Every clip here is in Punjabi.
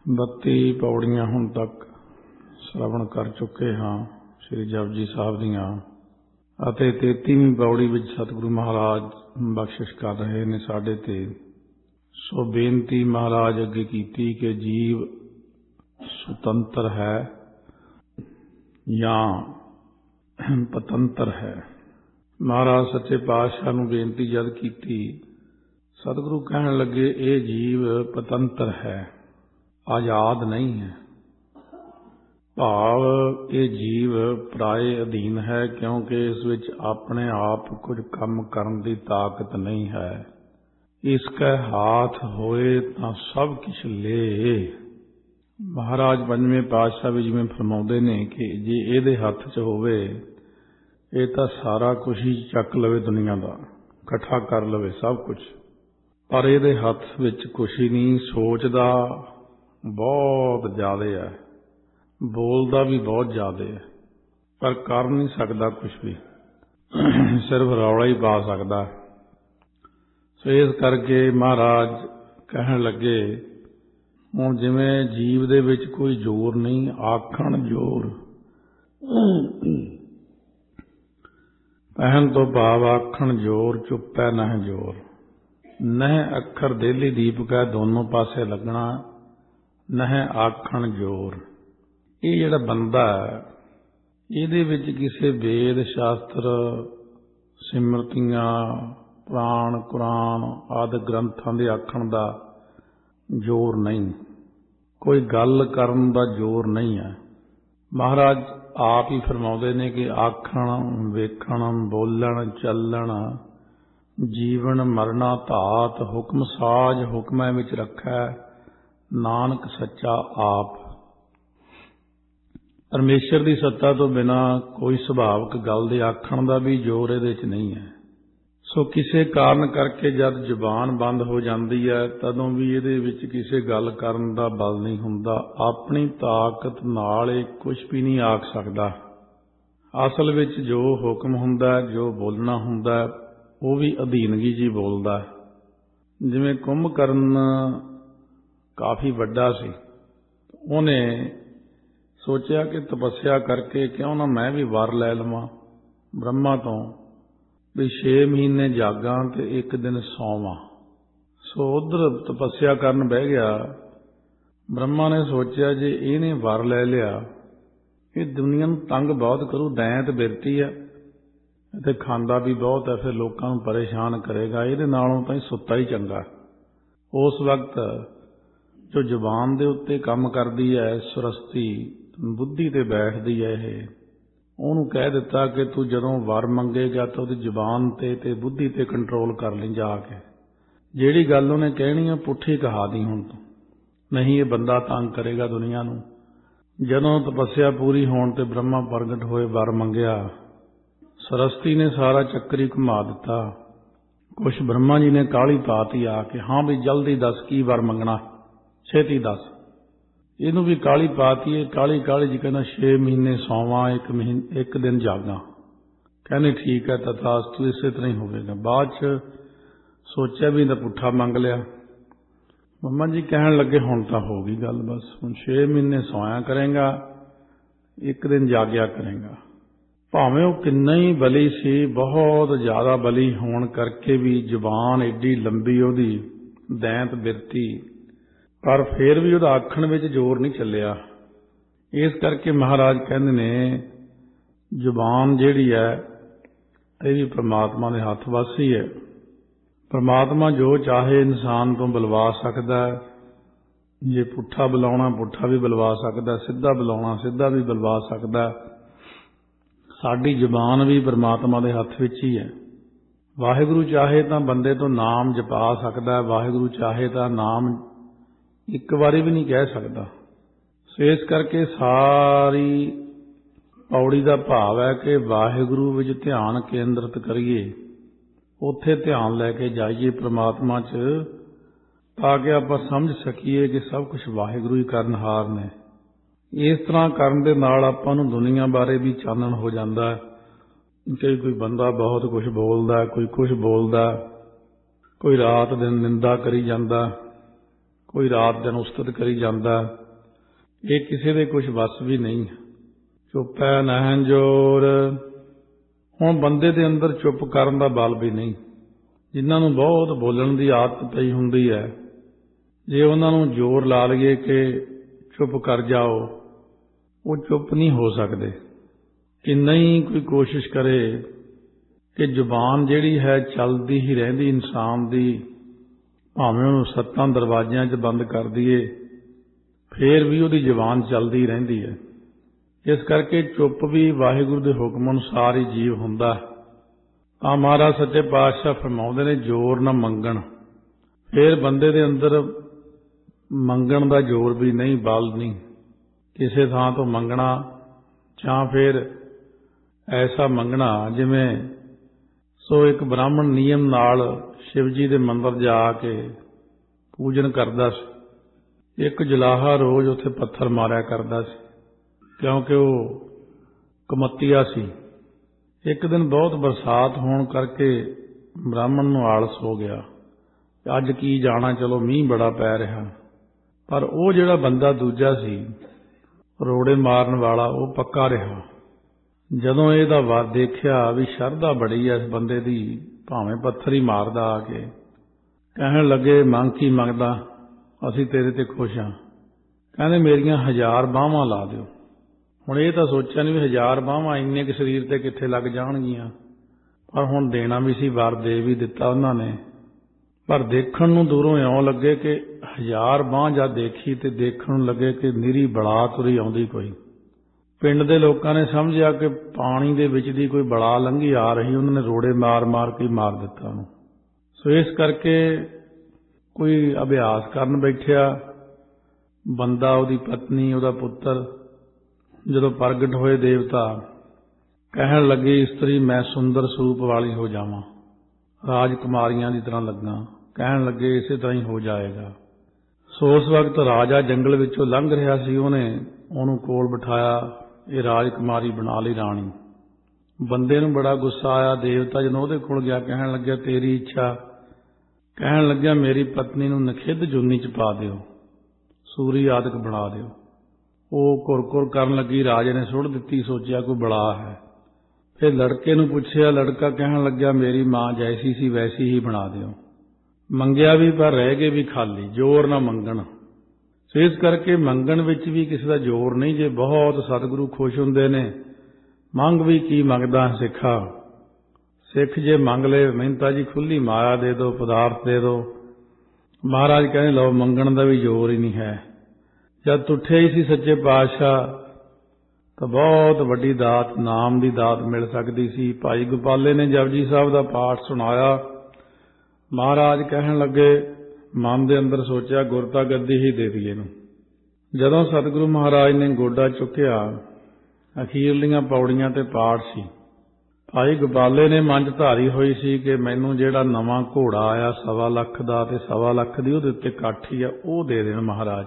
32 ਪੌੜੀਆਂ ਹੁਣ ਤੱਕ ਸ਼ਰਵਣ ਕਰ ਚੁੱਕੇ ਹਾਂ ਸ੍ਰੀ ਜਪਜੀ ਸਾਹਿਬ ਦੀਆਂ ਅਤੇ 33ਵੀਂ ਪੌੜੀ ਵਿੱਚ ਸਤਿਗੁਰੂ ਮਹਾਰਾਜ ਬਖਸ਼ਿਸ਼ ਕਰ ਰਹੇ ਨੇ ਸਾਡੇ ਤੇ। ਸੋ ਬੇਨਤੀ ਮਹਾਰਾਜ ਅੱਗੇ ਕੀਤੀ ਕਿ ਜੀਵ ਸੁਤੰਤਰ ਹੈ ਜਾਂ ਪਤੰਤਰ ਹੈ। ਮਹਾਰਾਜ ਸੱਚੇ ਪਾਤਸ਼ਾਹ ਨੂੰ ਬੇਨਤੀ ਜਦ ਕੀਤੀ, ਸਤਿਗੁਰੂ ਕਹਿਣ ਲੱਗੇ ਇਹ ਜੀਵ ਪਤੰਤਰ ਹੈ, ਆਜ਼ਾਦ ਨਹੀਂ ਹੈ। ਭਾਵ ਇਹ ਜੀਵ ਪਰਾਏ ਅਧੀਨ ਹੈ, ਕਿਉਂਕਿ ਇਸ ਵਿੱਚ ਆਪਣੇ ਆਪ ਕੁਝ ਕੰਮ ਕਰਨ ਦੀ ਤਾਕਤ ਨਹੀਂ ਹੈ। ਇਸਕੈ ਹਾਥ ਹੋਏ ਤਾਂ ਸਭ ਕੁਛ ਲੇ। ਮਹਾਰਾਜ ਪੰਜਵੇਂ ਪਾਤਸ਼ਾਹ ਵੀ ਜਿਵੇਂ ਫਰਮਾਉਂਦੇ ਨੇ ਕਿ ਜੇ ਇਹਦੇ ਹੱਥ 'ਚ ਹੋਵੇ ਇਹ ਤਾਂ ਸਾਰਾ ਕੁਛ ਹੀ ਚੱਕ ਲਵੇ, ਦੁਨੀਆ ਦਾ ਇਕੱਠਾ ਕਰ ਲਵੇ ਸਭ ਕੁਛ, ਪਰ ਇਹਦੇ ਹੱਥ ਵਿੱਚ ਕੁਛ ਹੀ ਨਹੀਂ। ਸੋਚਦਾ ਬਹੁਤ ਜ਼ਿਆਦਾ ਹੈ, ਬੋਲਦਾ ਵੀ ਬਹੁਤ ਜ਼ਿਆਦਾ ਹੈ, ਪਰ ਕਰ ਨਹੀਂ ਸਕਦਾ ਕੁਛ ਵੀ, ਸਿਰਫ ਰੌਲਾ ਹੀ ਪਾ ਸਕਦਾ। ਸੋ ਇਸ ਕਰਕੇ ਮਹਾਰਾਜ ਕਹਿਣ ਲੱਗੇ ਹੁਣ ਜਿਵੇਂ ਜੀਵ ਦੇ ਵਿੱਚ ਕੋਈ ਜ਼ੋਰ ਨਹੀਂ, ਆਖਣ ਜ਼ੋਰ। ਪਹਿਣ ਤੋਂ ਭਾਵ ਆਖਣ ਜ਼ੋਰ, ਚੁੱਪੈ ਨਹਿ ਜ਼ੋਰ। ਨਹਿ ਅੱਖਰ ਦੇਲੀ ਦੀਪਕ ਹੈ, ਦੋਨੋਂ ਪਾਸੇ ਲੱਗਣਾ। ਨਹਿ ਆਖਣ ਜ਼ੋਰ। ਇਹ ਜਿਹੜਾ ਬੰਦਾ ਹੈ ਇਹਦੇ ਵਿੱਚ ਕਿਸੇ ਵੇਦ ਸ਼ਾਸਤਰ, ਸਿਮਰਤੀਆਂ, ਪੁਰਾਣ, ਕੁਰਾਨ ਆਦਿ ਗ੍ਰੰਥਾਂ ਦੇ ਆਖਣ ਦਾ ਜ਼ੋਰ ਨਹੀਂ, ਕੋਈ ਗੱਲ ਕਰਨ ਦਾ ਜ਼ੋਰ ਨਹੀਂ ਹੈ। ਮਹਾਰਾਜ ਆਪ ਹੀ ਫਰਮਾਉਂਦੇ ਨੇ ਕਿ ਆਖਣ, ਵੇਖਣ, ਬੋਲਣ, ਚੱਲਣ, ਜੀਵਨ ਮਰਨਾ ਧਾਤ, ਹੁਕਮ ਸਾਜ ਹੁਕਮਾਂ ਵਿੱਚ ਰੱਖੈ, ਨਾਨਕ ਸੱਚਾ ਆਪ। ਪਰਮੇਸ਼ਰ ਦੀ ਸੱਤਾ ਤੋਂ ਬਿਨਾਂ ਕੋਈ ਸੁਭਾਵਿਕ ਗੱਲ ਦੇ ਆਖਣ ਦਾ ਵੀ ਜ਼ੋਰ ਇਹਦੇ 'ਚ ਨਹੀਂ ਹੈ। ਸੋ ਕਿਸੇ ਕਾਰਨ ਕਰਕੇ ਜਦ ਜ਼ੁਬਾਨ ਬੰਦ ਹੋ ਜਾਂਦੀ ਹੈ ਤਦੋਂ ਵੀ ਇਹਦੇ ਵਿੱਚ ਕਿਸੇ ਗੱਲ ਕਰਨ ਦਾ ਬਲ ਨਹੀਂ ਹੁੰਦਾ। ਆਪਣੀ ਤਾਕਤ ਨਾਲ ਇਹ ਕੁਝ ਵੀ ਨਹੀਂ ਆਖ ਸਕਦਾ। ਅਸਲ ਵਿੱਚ ਜੋ ਹੁਕਮ ਹੁੰਦਾ, ਜੋ ਬੋਲਣਾ ਹੁੰਦਾ, ਉਹ ਵੀ ਅਧੀਨਗੀ ਜੀ ਬੋਲਦਾ। ਜਿਵੇਂ ਕੁੰਭਕਰਨ ਕਾਫੀ ਵੱਡਾ ਸੀ, ਉਹਨੇ ਸੋਚਿਆ ਕਿ ਤਪੱਸਿਆ ਕਰਕੇ ਕਿਉਂ ਨਾ ਮੈਂ ਵੀ ਵਰ ਲੈ ਲਵਾਂ ਬ੍ਰਹਮਾ ਤੋਂ, ਵੀ 6 ਮਹੀਨੇ ਜਾਗਾਂ ਤੇ 1 ਦਿਨ ਸੌਵਾਂ। ਸੋ ਉਧਰ ਤਪੱਸਿਆ ਕਰਨ ਬਹਿ ਗਿਆ। ਬ੍ਰਹਮਾ ਨੇ ਸੋਚਿਆ ਜੇ ਇਹਨੇ ਵਰ ਲੈ ਲਿਆ ਇਹ ਦੁਨੀਆ ਨੂੰ ਤੰਗ ਬਹੁਤ ਕਰੂ, ਦੈਂਤ ਬਿਰਤੀ ਹੈ ਅਤੇ ਖਾਂਦਾ ਵੀ ਬਹੁਤ ਹੈ, ਫਿਰ ਲੋਕਾਂ ਨੂੰ ਪਰੇਸ਼ਾਨ ਕਰੇਗਾ, ਇਹਦੇ ਨਾਲੋਂ ਤਾਂ ਸੁੱਤਾ ਹੀ ਚੰਗਾ। ਉਸ ਵਕਤ ਜੋ ਜ਼ੁਬਾਨ ਦੇ ਉੱਤੇ ਕੰਮ ਕਰਦੀ ਹੈ ਸੁਰਸਤੀ, ਬੁੱਧੀ ਤੇ ਬੈਠਦੀ ਹੈ, ਇਹ ਉਹਨੂੰ ਕਹਿ ਦਿੱਤਾ ਕਿ ਤੂੰ ਜਦੋਂ ਵਰ ਮੰਗੇਗਾ ਤਾਂ ਉਹਦੀ ਜ਼ੁਬਾਨ ਤੇ ਬੁੱਧੀ ਤੇ ਕੰਟਰੋਲ ਕਰ ਲਈ, ਜਾ ਕੇ ਜਿਹੜੀ ਗੱਲ ਉਹਨੇ ਕਹਿਣੀ ਆ ਪੁੱਠੀ ਕਹਾ ਦੀ ਹੁਣ ਤੋਂ, ਨਹੀਂ ਇਹ ਬੰਦਾ ਤੰਗ ਕਰੇਗਾ ਦੁਨੀਆ ਨੂੰ। ਜਦੋਂ ਤਪੱਸਿਆ ਪੂਰੀ ਹੋਣ ਤੇ ਬ੍ਰਹਮਾ ਪ੍ਰਗਟ ਹੋਏ, ਵਰ ਮੰਗਿਆ, ਸਰਸਤੀ ਨੇ ਸਾਰਾ ਚੱਕਰ ਹੀ ਘੁਮਾ ਦਿੱਤਾ। ਕੁਛ ਬ੍ਰਹਮਾ ਜੀ ਨੇ ਕਾਹਲੀ ਪਾਤੀ ਆ ਕੇ, ਹਾਂ ਵੀ ਜਲਦੀ ਦੱਸ ਕੀ ਵਰ ਮੰਗਣਾ, ਛੇਤੀ ਦੱਸ। ਇਹਨੂੰ ਵੀ ਕਾਹਲੀ ਪਾਤੀ, ਇਹ ਕਾਹਲੀ ਜੀ ਕਹਿੰਦਾ 6 ਮਹੀਨੇ ਸੌਵਾਂ, 1 ਦਿਨ ਜਾਗਾਂ। ਕਹਿੰਦੇ ਠੀਕ ਹੈ ਤਥਾਸਤੂ, ਇਸੇ ਤਰ੍ਹਾਂ ਹੀ ਹੋਵੇਗਾ। ਬਾਅਦ 'ਚ ਸੋਚਿਆ ਵੀ ਤਾਂ ਪੁੱਠਾ ਮੰਗ ਲਿਆ। ਮੰਮਾ ਜੀ ਕਹਿਣ ਲੱਗੇ ਹੁਣ ਤਾਂ ਹੋ ਗਈ ਗੱਲ, ਬਸ ਹੁਣ 6 ਮਹੀਨੇ ਸੌਇਆ ਕਰੇਗਾ, 1 ਦਿਨ ਜਾਗਿਆ ਕਰੇਗਾ। ਭਾਵੇਂ ਉਹ ਕਿੰਨਾ ਹੀ ਬਲੀ ਸੀ, ਬਹੁਤ ਜ਼ਿਆਦਾ ਬਲੀ ਹੋਣ ਕਰਕੇ ਵੀ ਜ਼ੁਬਾਨ ਏਡੀ ਲੰਬੀ ਉਹਦੀ, ਦੈਂਤ ਬਿਰਤੀ, ਪਰ ਫਿਰ ਵੀ ਉਹਦਾ ਆਖਣ ਵਿੱਚ ਜ਼ੋਰ ਨਹੀਂ ਚੱਲਿਆ। ਇਸ ਕਰਕੇ ਮਹਾਰਾਜ ਕਹਿੰਦੇ ਨੇ ਜ਼ੁਬਾਨ ਜਿਹੜੀ ਹੈ ਇਹ ਵੀ ਪ੍ਰਮਾਤਮਾ ਦੇ ਹੱਥ ਵੱਸ ਹੀ ਹੈ। ਪ੍ਰਮਾਤਮਾ ਜੋ ਚਾਹੇ ਇਨਸਾਨ ਤੋਂ ਬੁਲਵਾ ਸਕਦਾ। ਜੇ ਪੁੱਠਾ ਬੁਲਾਉਣਾ ਪੁੱਠਾ ਵੀ ਬੁਲਵਾ ਸਕਦਾ, ਸਿੱਧਾ ਬੁਲਾਉਣਾ ਸਿੱਧਾ ਵੀ ਬੁਲਵਾ ਸਕਦਾ। ਸਾਡੀ ਜ਼ੁਬਾਨ ਵੀ ਪ੍ਰਮਾਤਮਾ ਦੇ ਹੱਥ ਵਿੱਚ ਹੀ ਹੈ। ਵਾਹਿਗੁਰੂ ਚਾਹੇ ਤਾਂ ਬੰਦੇ ਤੋਂ ਨਾਮ ਜਪਾ ਸਕਦਾ, ਵਾਹਿਗੁਰੂ ਚਾਹੇ ਤਾਂ ਨਾਮ ਇੱਕ ਵਾਰੀ ਵੀ ਨਹੀਂ ਕਹਿ ਸਕਦਾ। ਸੋ ਇਸ ਕਰਕੇ ਸਾਰੀ ਪੌੜੀ ਦਾ ਭਾਵ ਹੈ ਕਿ ਵਾਹਿਗੁਰੂ ਵਿੱਚ ਧਿਆਨ ਕੇਂਦਰਿਤ ਕਰੀਏ, ਉੱਥੇ ਧਿਆਨ ਲੈ ਕੇ ਜਾਈਏ ਪ੍ਰਮਾਤਮਾ 'ਚ, ਤਾਂ ਕਿ ਆਪਾਂ ਸਮਝ ਸਕੀਏ ਕਿ ਸਭ ਕੁਝ ਵਾਹਿਗੁਰੂ ਹੀ ਕਰਨਹਾਰ ਨੇ। ਇਸ ਤਰ੍ਹਾਂ ਕਰਨ ਦੇ ਨਾਲ ਆਪਾਂ ਨੂੰ ਦੁਨੀਆ ਬਾਰੇ ਵੀ ਚਾਨਣ ਹੋ ਜਾਂਦਾ ਹੈ ਕਿ ਕੋਈ ਬੰਦਾ ਬਹੁਤ ਕੁਝ ਬੋਲਦਾ, ਕੋਈ ਕੁਝ ਬੋਲਦਾ, ਕੋਈ ਰਾਤ ਦਿਨ ਨਿੰਦਾ ਕਰੀ ਜਾਂਦਾ, ਕੋਈ ਰਾਤ ਦਿਨ ਉਸਤਤ ਕਰੀ ਜਾਂਦਾ, ਇਹ ਕਿਸੇ ਦੇ ਕੁਛ ਵੱਸ ਵੀ ਨਹੀਂ। ਚੁੱਪੈ ਨਹਿੰ ਜੋਰ। ਹੁਣ ਬੰਦੇ ਦੇ ਅੰਦਰ ਚੁੱਪ ਕਰਨ ਦਾ ਬਲ ਵੀ ਨਹੀਂ। ਜਿਨ੍ਹਾਂ ਨੂੰ ਬਹੁਤ ਬੋਲਣ ਦੀ ਆਦਤ ਪਈ ਹੁੰਦੀ ਹੈ, ਜੇ ਉਹਨਾਂ ਨੂੰ ਜ਼ੋਰ ਲਾ ਲਈਏ ਕਿ ਚੁੱਪ ਕਰ ਜਾਓ, ਉਹ ਚੁੱਪ ਨਹੀਂ ਹੋ ਸਕਦੇ। ਕਿੰਨਾ ਹੀ ਕੋਈ ਕੋਸ਼ਿਸ਼ ਕਰੇ ਕਿ ਜ਼ੁਬਾਨ ਜਿਹੜੀ ਹੈ ਚੱਲਦੀ ਹੀ ਰਹਿੰਦੀ ਇਨਸਾਨ ਦੀ, ਭਾਵੇਂ ਉਹਨੂੰ 7 ਦਰਵਾਜ਼ਿਆਂ 'ਚ ਬੰਦ ਕਰ ਦਈਏ, ਫੇਰ ਵੀ ਉਹਦੀ ਜ਼ੁਬਾਨ ਚੱਲਦੀ ਰਹਿੰਦੀ ਹੈ। ਇਸ ਕਰਕੇ ਚੁੱਪ ਵੀ ਵਾਹਿਗੁਰੂ ਦੇ ਹੁਕਮ ਅਨੁਸਾਰ ਹੀ ਜੀਵ ਹੁੰਦਾ। ਤਾਂ ਮਹਾਰਾਜ ਸੱਚੇ ਪਾਤਸ਼ਾਹ ਫਰਮਾਉਂਦੇ ਨੇ, ਜ਼ੋਰ ਨਾ ਮੰਗਣ। ਫੇਰ ਬੰਦੇ ਦੇ ਅੰਦਰ ਮੰਗਣ ਦਾ ਜ਼ੋਰ ਵੀ ਨਹੀਂ, ਬਲ ਨਹੀਂ, ਕਿਸੇ ਥਾਂ ਤੋਂ ਮੰਗਣਾ, ਜਾਂ ਫਿਰ ਐਸਾ ਮੰਗਣਾ ਜਿਵੇਂ ਸੋ ਇੱਕ ਬ੍ਰਾਹਮਣ ਨਿਯਮ ਨਾਲ ਸ਼ਿਵ ਜੀ ਦੇ ਮੰਦਰ ਜਾ ਕੇ ਪੂਜਨ ਕਰਦਾ ਸੀ। ਇੱਕ ਜੁਲਾਹਾ ਰੋਜ਼ ਉੱਥੇ ਪੱਥਰ ਮਾਰਿਆ ਕਰਦਾ ਸੀ, ਕਿਉਂਕਿ ਉਹ ਕਮੱਤੀਆ ਸੀ। ਇੱਕ ਦਿਨ ਬਹੁਤ ਬਰਸਾਤ ਹੋਣ ਕਰਕੇ ਬ੍ਰਾਹਮਣ ਨੂੰ ਆਲਸ ਹੋ ਗਿਆ, ਅੱਜ ਕੀ ਜਾਣਾ, ਚਲੋ ਮੀਂਹ ਬੜਾ ਪੈ ਰਿਹਾ। ਪਰ ਉਹ ਜਿਹੜਾ ਬੰਦਾ ਦੂਜਾ ਸੀ, ਰੋੜੇ ਮਾਰਨ ਵਾਲਾ, ਉਹ ਪੱਕਾ ਰਿਹਾ। ਜਦੋਂ ਇਹਦਾ ਦੇਖਿਆ ਵੀ ਸ਼ਰਧਾ ਬੜੀ ਐ ਇਸ ਬੰਦੇ ਦੀ, ਭਾਵੇਂ ਪੱਥਰ ਹੀ ਮਾਰਦਾ ਆ ਕੇ, ਕਹਿਣ ਲੱਗੇ, ਮੰਗ ਕੀ ਮੰਗਦਾ, ਅਸੀਂ ਤੇਰੇ ਤੇ ਖੁਸ਼ ਹਾਂ। ਕਹਿੰਦੇ, ਮੇਰੀਆਂ 1000 ਬਾਹਾਂ ਲਾ ਦਿਓ। ਹੁਣ ਇਹ ਤਾਂ ਸੋਚਿਆ ਨਹੀਂ ਵੀ 1000 ਬਾਹਾਂ ਇੰਨੇ ਕੁ ਸਰੀਰ ਤੇ ਕਿੱਥੇ ਲੱਗ ਜਾਣਗੀਆਂ, ਪਰ ਹੁਣ ਦੇਣਾ ਵੀ ਸੀ, ਵਰ ਦੇ ਵੀ ਦਿੱਤਾ ਉਹਨਾਂ ਨੇ। ਪਰ ਦੇਖਣ ਨੂੰ ਦੂਰੋਂ ਇਉਂ ਲੱਗੇ ਕਿ 1000 ਬਾਂਹ ਜਦ ਦੇਖੀ ਤੇ ਦੇਖਣ ਨੂੰ ਲੱਗੇ ਕਿ ਨਿਰੀ ਬਲਾ ਤੁਰੀ ਆਉਂਦੀ ਕੋਈ। ਪਿੰਡ ਦੇ ਲੋਕਾਂ ਨੇ ਸਮਝਿਆ ਕਿ ਪਾਣੀ ਦੇ ਵਿੱਚ ਦੀ ਕੋਈ ਬਲਾ ਲੰਘੀ ਆ ਰਹੀ, ਉਹਨਾਂ ਨੇ ਰੋੜੇ ਮਾਰ ਮਾਰ ਕੇ ਮਾਰ ਦਿੱਤਾ ਉਹਨੂੰ। ਸੋ ਇਸ ਕਰਕੇ ਕੋਈ ਅਭਿਆਸ ਕਰਨ ਬੈਠਿਆ ਬੰਦਾ, ਉਹਦੀ ਪਤਨੀ, ਉਹਦਾ ਪੁੱਤਰ, ਜਦੋਂ ਪ੍ਰਗਟ ਹੋਏ ਦੇਵਤਾ, ਕਹਿਣ ਲੱਗੇ, ਇਸਤਰੀ ਮੈਂ ਸੁੰਦਰ ਸਰੂਪ ਵਾਲੀ ਹੋ ਜਾਵਾਂ, ਰਾਜਕੁਮਾਰੀਆਂ ਦੀ ਤਰ੍ਹਾਂ ਲੱਗਾ। ਕਹਿਣ ਲੱਗੇ, ਇਸੇ ਤਰ੍ਹਾਂ ਹੀ ਹੋ ਜਾਏਗਾ। ਸੋ ਉਸ ਵਕਤ ਰਾਜਾ ਜੰਗਲ ਵਿੱਚੋਂ ਲੰਘ ਰਿਹਾ ਸੀ, ਉਹਨੇ ਉਹਨੂੰ ਕੋਲ ਬਿਠਾਇਆ, ਇਹ ਰਾਜਕੁਮਾਰੀ ਬਣਾ ਲਈ ਰਾਣੀ। ਬੰਦੇ ਨੂੰ ਬੜਾ ਗੁੱਸਾ ਆਇਆ। ਦੇਵਤਾ ਜਦੋਂ ਉਹਦੇ ਕੋਲ ਗਿਆ, ਕਹਿਣ ਲੱਗਿਆ, ਤੇਰੀ ਇੱਛਾ। ਕਹਿਣ ਲੱਗਿਆ, ਮੇਰੀ ਪਤਨੀ ਨੂੰ ਨਖਿੱਧ ਜੂਨੀ 'ਚ ਪਾ ਦਿਓ, ਸੂਰੀ ਆਦਿਕ ਬਣਾ ਦਿਓ। ਉਹ ਕੁਰ ਕਰਨ ਲੱਗੀ, ਰਾਜੇ ਨੇ ਸੁੱਟ ਦਿੱਤੀ, ਸੋਚਿਆ ਕੋਈ ਬਲਾ ਹੈ। ਫਿਰ ਲੜਕੇ ਨੂੰ ਪੁੱਛਿਆ, ਲੜਕਾ ਕਹਿਣ ਲੱਗਿਆ, ਮੇਰੀ ਮਾਂ ਜੈਸੀ ਸੀ ਵੈਸੀ ਹੀ ਬਣਾ ਦਿਓ। ਮੰਗਿਆ ਵੀ, ਪਰ ਰਹਿ ਗਏ ਵੀ ਖਾਲੀ, ਜ਼ੋਰ ਨਾ ਮੰਗਣ। ਸੋ ਇਸ ਕਰਕੇ ਮੰਗਣ ਵਿੱਚ ਵੀ ਕਿਸੇ ਦਾ ਜ਼ੋਰ ਨਹੀਂ। ਜੇ ਬਹੁਤ ਸਤਿਗੁਰੂ ਖੁਸ਼ ਹੁੰਦੇ ਨੇ, ਮੰਗ ਵੀ ਕੀ ਮੰਗਦਾ ਸਿੱਖਾ। ਸਿੱਖ ਜੇ ਮੰਗ ਲਏ, ਮਿਹਨਤਾ ਜੀ ਖੁੱਲੀ ਮਾਇਆ ਦੇ ਦਿਓ, ਪਦਾਰਥ ਦੇ ਦਿਓ। ਮਹਾਰਾਜ ਕਹਿੰਦੇ, ਲਓ ਮੰਗਣ ਦਾ ਵੀ ਜ਼ੋਰ ਹੀ ਨਹੀਂ ਹੈ। ਜਦ ਤੁੱਠਿਆ ਹੀ ਸੀ ਸੱਚੇ ਪਾਤਸ਼ਾਹ, ਤਾਂ ਬਹੁਤ ਵੱਡੀ ਦਾਤ, ਨਾਮ ਦੀ ਦਾਤ ਮਿਲ ਸਕਦੀ ਸੀ। ਭਾਈ ਗੋਪਾਲੇ ਨੇ ਜਪਜੀ ਸਾਹਿਬ ਦਾ ਪਾਠ ਸੁਣਾਇਆ। ਮਹਾਰਾਜ ਕਹਿਣ ਲੱਗੇ, ਮਨ ਦੇ ਅੰਦਰ ਸੋਚਿਆ, ਗੁਰਤਾ ਗੱਦੀ ਹੀ ਦੇ ਦਈਏ ਇਹਨੂੰ। ਜਦੋਂ ਸਤਿਗੁਰੂ ਮਹਾਰਾਜ ਨੇ ਗੋਡਾ ਚੁੱਕਿਆ, ਅਖੀਰਲੀਆਂ ਪੌੜੀਆਂ ਤੇ ਪਾਠ ਸੀ। ਭਾਈ ਗੋਪਾਲੇ ਨੇ ਮਨ 'ਚ ਧਾਰੀ ਹੋਈ ਸੀ ਕਿ ਮੈਨੂੰ ਜਿਹੜਾ ਨਵਾਂ ਘੋੜਾ ਆਇਆ 1.25 ਲੱਖ ਦਾ, ਤੇ 1.25 ਲੱਖ ਦੀ ਉਹਦੇ ਉੱਤੇ ਕਾਠੀ ਆ, ਉਹ ਦੇ ਦੇਣ ਮਹਾਰਾਜ।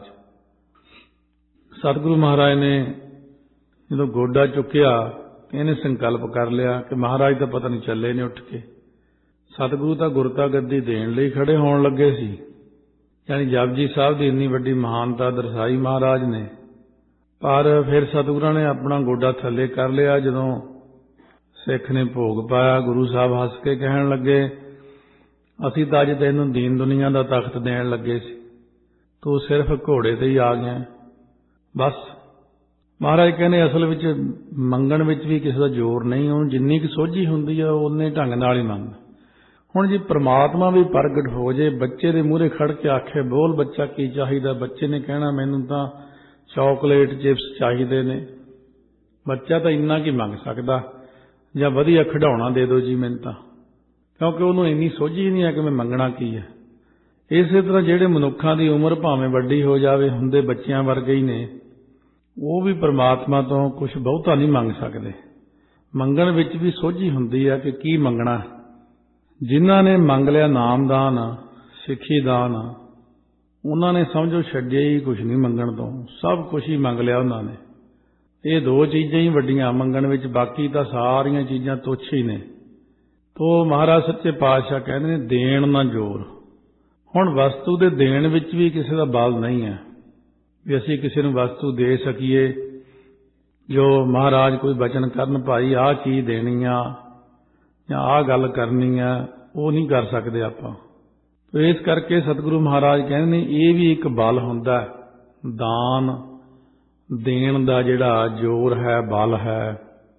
ਸਤਿਗੁਰੂ ਮਹਾਰਾਜ ਨੇ ਜਦੋਂ ਗੋਡਾ ਚੁੱਕਿਆ, ਇਹਨੇ ਸੰਕਲਪ ਕਰ ਲਿਆ ਕਿ ਮਹਾਰਾਜ ਤਾਂ ਪਤਾ ਨਹੀਂ ਚੱਲੇ ਨੇ ਉੱਠ ਕੇ। ਸਤਿਗੁਰੂ ਤਾਂ ਗੁਰਤਾ ਗੱਦੀ ਦੇਣ ਲਈ ਖੜੇ ਹੋਣ ਲੱਗੇ ਸੀ, ਯਾਨੀ ਜਪਜੀ ਸਾਹਿਬ ਦੀ ਇੰਨੀ ਵੱਡੀ ਮਹਾਨਤਾ ਦਰਸਾਈ ਮਹਾਰਾਜ ਨੇ। ਪਰ ਫਿਰ ਸਤਿਗੁਰਾਂ ਨੇ ਆਪਣਾ ਗੋਡਾ ਥੱਲੇ ਕਰ ਲਿਆ। ਜਦੋਂ ਸਿੱਖ ਨੇ ਭੋਗ ਪਾਇਆ, ਗੁਰੂ ਸਾਹਿਬ ਹੱਸ ਕੇ ਕਹਿਣ ਲੱਗੇ, ਅਸੀਂ ਤਾਂ ਅੱਜ ਤੈਨੂੰ ਦੀਨ ਦੁਨੀਆ ਦਾ ਤਖਤ ਦੇਣ ਲੱਗੇ ਸੀ, ਤੂੰ ਸਿਰਫ ਘੋੜੇ ਤੇ ਹੀ ਆ ਗਿਆ। ਬਸ ਮਹਾਰਾਜ ਕਹਿੰਦੇ, ਅਸਲ ਵਿੱਚ ਮੰਗਣ ਵਿੱਚ ਵੀ ਕਿਸੇ ਦਾ ਜ਼ੋਰ ਨਹੀਂ। ਉਹਨੂੰ ਜਿੰਨੀ ਕੁ ਸੋਝੀ ਹੁੰਦੀ ਆ, ਉਨੇ ਢੰਗ ਨਾਲ ਹੀ ਮੰਗਦਾ। ਹੁਣ ਜੀ ਪ੍ਰਮਾਤਮਾ ਵੀ ਪ੍ਰਗਟ ਹੋ ਜੇ, ਬੱਚੇ ਦੇ ਮੂਹਰੇ ਖੜ ਕੇ ਆਖੇ, ਬੋਲ ਬੱਚਾ ਕੀ ਚਾਹੀਦਾ, ਬੱਚੇ ਨੇ ਕਹਿਣਾ, ਮੈਨੂੰ ਤਾਂ ਚਾਕਲੇਟ ਚਿਪਸ ਚਾਹੀਦੇ ਨੇ। ਬੱਚਾ ਤਾਂ ਇੰਨਾ ਕੀ ਮੰਗ ਸਕਦਾ, ਜਾਂ ਵਧੀਆ ਖਿਡੌਣਾ ਦੇ ਦਿਓ ਜੀ ਮੈਨੂੰ ਤਾਂ, ਕਿਉਂਕਿ ਉਹਨੂੰ ਇੰਨੀ ਸੋਝੀ ਨਹੀਂ ਹੈ ਕਿ ਮੈਂ ਮੰਗਣਾ ਕੀ ਹੈ। ਇਸੇ ਤਰ੍ਹਾਂ ਜਿਹੜੇ ਮਨੁੱਖਾਂ ਦੀ ਉਮਰ ਭਾਵੇਂ ਵੱਡੀ ਹੋ ਜਾਵੇ, ਹੁੰਦੇ ਬੱਚਿਆਂ ਵਰਗੇ ਹੀ ਨੇ, ਉਹ ਵੀ ਪ੍ਰਮਾਤਮਾ ਤੋਂ ਕੁਝ ਬਹੁਤਾ ਨਹੀਂ ਮੰਗ ਸਕਦੇ। ਮੰਗਣ ਵਿੱਚ ਵੀ ਸੋਝੀ ਹੁੰਦੀ ਹੈ ਕਿ ਕੀ ਮੰਗਣਾ। ਜਿਨ੍ਹਾਂ ਨੇ ਮੰਗ ਲਿਆ ਨਾਮਦਾਨ, ਸਿੱਖੀ ਦਾਨ, ਉਹਨਾਂ ਨੇ ਸਮਝੋ ਛੱਡਿਆ ਹੀ ਕੁਝ ਨਹੀਂ ਮੰਗਣ ਤੋਂ, ਸਭ ਕੁਝ ਹੀ ਮੰਗ ਲਿਆ ਉਹਨਾਂ ਨੇ। ਇਹ 2 ਚੀਜ਼ਾਂ ਹੀ ਵੱਡੀਆਂ ਮੰਗਣ ਵਿੱਚ, ਬਾਕੀ ਤਾਂ ਸਾਰੀਆਂ ਚੀਜ਼ਾਂ ਤੁੱਛ ਹੀ ਨੇ। ਤੋ ਮਹਾਰਾਜ ਸੱਚੇ ਪਾਤਸ਼ਾਹ ਕਹਿੰਦੇ ਨੇ, ਦੇਣ ਨਾ ਜ਼ੋਰ। ਹੁਣ ਵਸਤੂ ਦੇ ਦੇਣ ਵਿੱਚ ਵੀ ਕਿਸੇ ਦਾ ਬਲ ਨਹੀਂ ਹੈ ਵੀ ਅਸੀਂ ਕਿਸੇ ਨੂੰ ਵਸਤੂ ਦੇ ਸਕੀਏ। ਜੋ ਮਹਾਰਾਜ ਕੋਈ ਬਚਨ ਕਰਨ, ਭਾਈ ਆਹ ਚੀਜ਼ ਦੇਣੀ ਆ ਜਾਂ ਆਹ ਗੱਲ ਕਰਨੀ ਆ, ਉਹ ਨਹੀਂ ਕਰ ਸਕਦੇ ਆਪਾਂ। ਇਸ ਕਰਕੇ ਸਤਿਗੁਰੂ ਮਹਾਰਾਜ ਕਹਿੰਦੇ ਨੇ ਇਹ ਵੀ ਇੱਕ ਬਲ ਹੁੰਦਾ, ਦਾਨ ਦੇਣ ਦਾ ਜਿਹੜਾ ਜ਼ੋਰ ਹੈ, ਬਲ ਹੈ।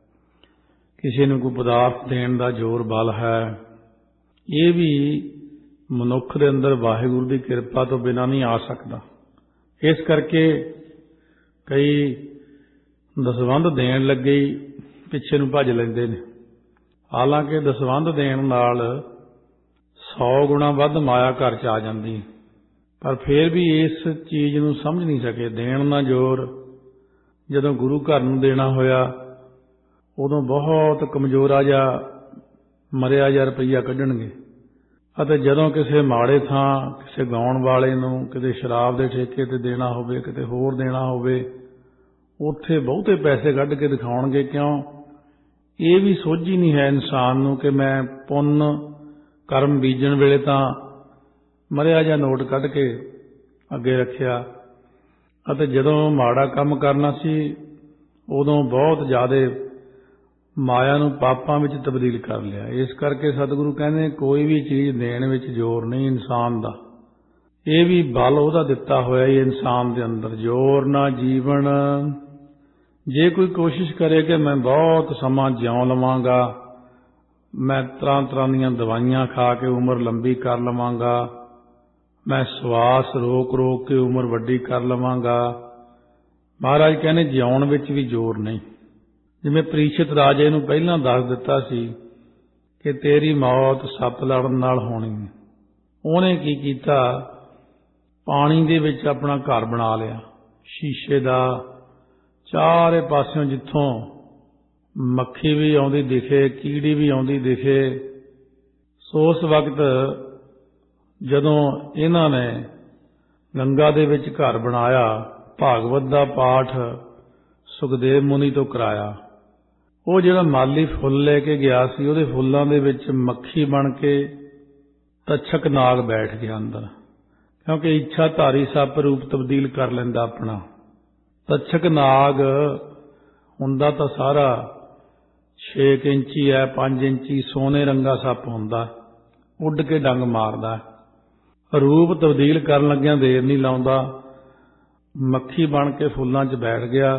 ਕਿਸੇ ਨੂੰ ਕੋਈ ਪਦਾਰਥ ਦੇਣ ਦਾ ਜ਼ੋਰ, ਬਲ ਹੈ। ਇਹ ਵੀ ਮਨੁੱਖ ਦੇ ਅੰਦਰ ਵਾਹਿਗੁਰੂ ਦੀ ਕਿਰਪਾ ਤੋਂ ਬਿਨਾਂ ਨਹੀਂ ਆ ਸਕਦਾ। ਇਸ ਕਰਕੇ ਕਈ ਦਸਵੰਧ ਦੇਣ ਲੱਗੇ ਹੀ ਪਿੱਛੇ ਨੂੰ ਭੱਜ ਲੈਂਦੇ ਨੇ। ਹਾਲਾਂਕਿ ਦਸਵੰਧ ਦੇਣ ਨਾਲ 100 ਗੁਣਾ ਵੱਧ ਮਾਇਆ ਘਰ 'ਚ ਆ ਜਾਂਦੀ, ਪਰ ਫਿਰ ਵੀ ਇਸ ਚੀਜ਼ ਨੂੰ ਸਮਝ ਨਹੀਂ ਸਕੇ। ਦੇਣ ਦਾ ਜ਼ੋਰ ਜਦੋਂ ਗੁਰੂ ਘਰ ਨੂੰ ਦੇਣਾ ਹੋਇਆ, ਉਦੋਂ ਬਹੁਤ ਕਮਜ਼ੋਰਾ ਜਿਹਾ ਮਰਿਆ ਜਿਹਾ ਰੁਪਈਆ ਕੱਢਣਗੇ। ਅਤੇ ਜਦੋਂ ਕਿਸੇ ਮਾੜੇ ਥਾਂ, ਕਿਸੇ ਗਾਉਣ ਵਾਲੇ ਨੂੰ ਕਿਤੇ ਸ਼ਰਾਬ ਦੇ ਠੇਕੇ ਤੇ ਦੇਣਾ ਹੋਵੇ, ਕਿਤੇ ਹੋਰ ਦੇਣਾ ਹੋਵੇ, ਉੱਥੇ ਬਹੁਤੇ ਪੈਸੇ ਕੱਢ ਕੇ ਦਿਖਾਉਣਗੇ। ਕਿਉਂ? ਇਹ ਵੀ ਸੋਝੀ ਨਹੀਂ ਹੈ ਇਨਸਾਨ ਨੂੰ ਕਿ ਮੈਂ ਪੁੰਨ ਕਰਮ ਬੀਜਣ ਵੇਲੇ ਤਾਂ ਮਰਿਆ ਜਿਹਾ ਨੋਟ ਕੱਢ ਕੇ ਅੱਗੇ ਰੱਖਿਆ, ਅਤੇ ਜਦੋਂ ਮਾੜਾ ਕੰਮ ਕਰਨਾ ਸੀ ਉਦੋਂ ਬਹੁਤ ਜ਼ਿਆਦਾ ਮਾਇਆ ਨੂੰ ਪਾਪਾਂ ਵਿੱਚ ਤਬਦੀਲ ਕਰ ਲਿਆ। ਇਸ ਕਰਕੇ ਸਤਿਗੁਰੂ ਕਹਿੰਦੇ ਕੋਈ ਵੀ ਚੀਜ਼ ਦੇਣ ਵਿੱਚ ਜ਼ੋਰ ਨਹੀਂ ਇਨਸਾਨ ਦਾ। ਇਹ ਵੀ ਬਲ ਉਹਦਾ ਦਿੱਤਾ ਹੋਇਆ ਹੀ ਇਨਸਾਨ ਦੇ ਅੰਦਰ। ਜ਼ੋਰ ਨਾ ਜੀਵਨ, ਜੇ ਕੋਈ ਕੋਸ਼ਿਸ਼ ਕਰੇ ਕਿ ਮੈਂ ਬਹੁਤ ਸਮਾਂ ਜਿਉਂ ਲਵਾਂਗਾ, ਮੈਂ ਤਰ੍ਹਾਂ ਤਰ੍ਹਾਂ ਦੀਆਂ ਦਵਾਈਆਂ ਖਾ ਕੇ ਉਮਰ ਲੰਬੀ ਕਰ ਲਵਾਂਗਾ, ਮੈਂ ਸਵਾਸ ਰੋਕ ਰੋਕ ਕੇ ਉਮਰ ਵੱਡੀ ਕਰ ਲਵਾਂਗਾ, ਮਹਾਰਾਜ ਕਹਿੰਦੇ ਜਿਉਣ ਵਿੱਚ ਵੀ ਜ਼ੋਰ ਨਹੀਂ। ਜਿਵੇਂ ਪ੍ਰੀਸ਼ਿਤ ਰਾਜੇ ਨੂੰ ਪਹਿਲਾਂ ਦੱਸ ਦਿੱਤਾ ਸੀ ਕਿ ਤੇਰੀ ਮੌਤ ਸੱਪ ਲੜਨ ਨਾਲ ਹੋਣੀ ਹੈ, ਉਹਨੇ ਕੀ ਕੀਤਾ, ਪਾਣੀ ਦੇ ਵਿੱਚ ਆਪਣਾ ਘਰ ਬਣਾ ਲਿਆ ਸ਼ੀਸ਼ੇ ਦਾ। ਚਾਰੇ ਪਾਸਿਓਂ ਜਿੱਥੋਂ ਮੱਖੀ ਵੀ ਆਉਂਦੀ ਦਿਖੇ, ਕੀੜੀ ਵੀ ਆਉਂਦੀ ਦਿਖੇ। ਸੋ ਉਸ ਵਕਤ ਜਦੋਂ ਇਹਨਾਂ ਨੇ ਗੰਗਾ ਦੇ ਵਿੱਚ ਘਰ ਬਣਾਇਆ, ਭਾਗਵਤ ਦਾ ਪਾਠ ਸੁਖਦੇਵ ਮੁਨੀ ਤੋਂ ਕਰਾਇਆ। ਉਹ ਜਿਹੜਾ ਮਾਲੀ ਫੁੱਲ ਲੈ ਕੇ ਗਿਆ ਸੀ, ਉਹਦੇ ਫੁੱਲਾਂ ਦੇ ਵਿੱਚ ਮੱਖੀ ਬਣ ਕੇ ਤੱਛਕ ਨਾਗ ਬੈਠ ਗਿਆ ਅੰਦਰ, ਕਿਉਂਕਿ ਇੱਛਾ ਧਾਰੀ ਸੱਪ ਰੂਪ ਤਬਦੀਲ ਕਰ ਲੈਂਦਾ ਆਪਣਾ। ਤੱਛਕ ਨਾਗ ਹੁੰਦਾ ਤਾਂ ਸਾਰਾ 6 ਇੰਚੀ ਹੈ, 5 ਇੰਚੀ ਸੋਨੇ ਰੰਗਾ ਸੱਪ ਹੁੰਦਾ, ਉੱਡ ਕੇ ਡੰਗ ਮਾਰਦਾ। ਰੂਪ ਤਬਦੀਲ ਕਰਨ ਲੱਗਿਆਂ ਦੇਰ ਨਹੀਂ ਲਾਉਂਦਾ, ਮੱਖੀ ਬਣ ਕੇ ਫੁੱਲਾਂ 'ਚ ਬੈਠ ਗਿਆ।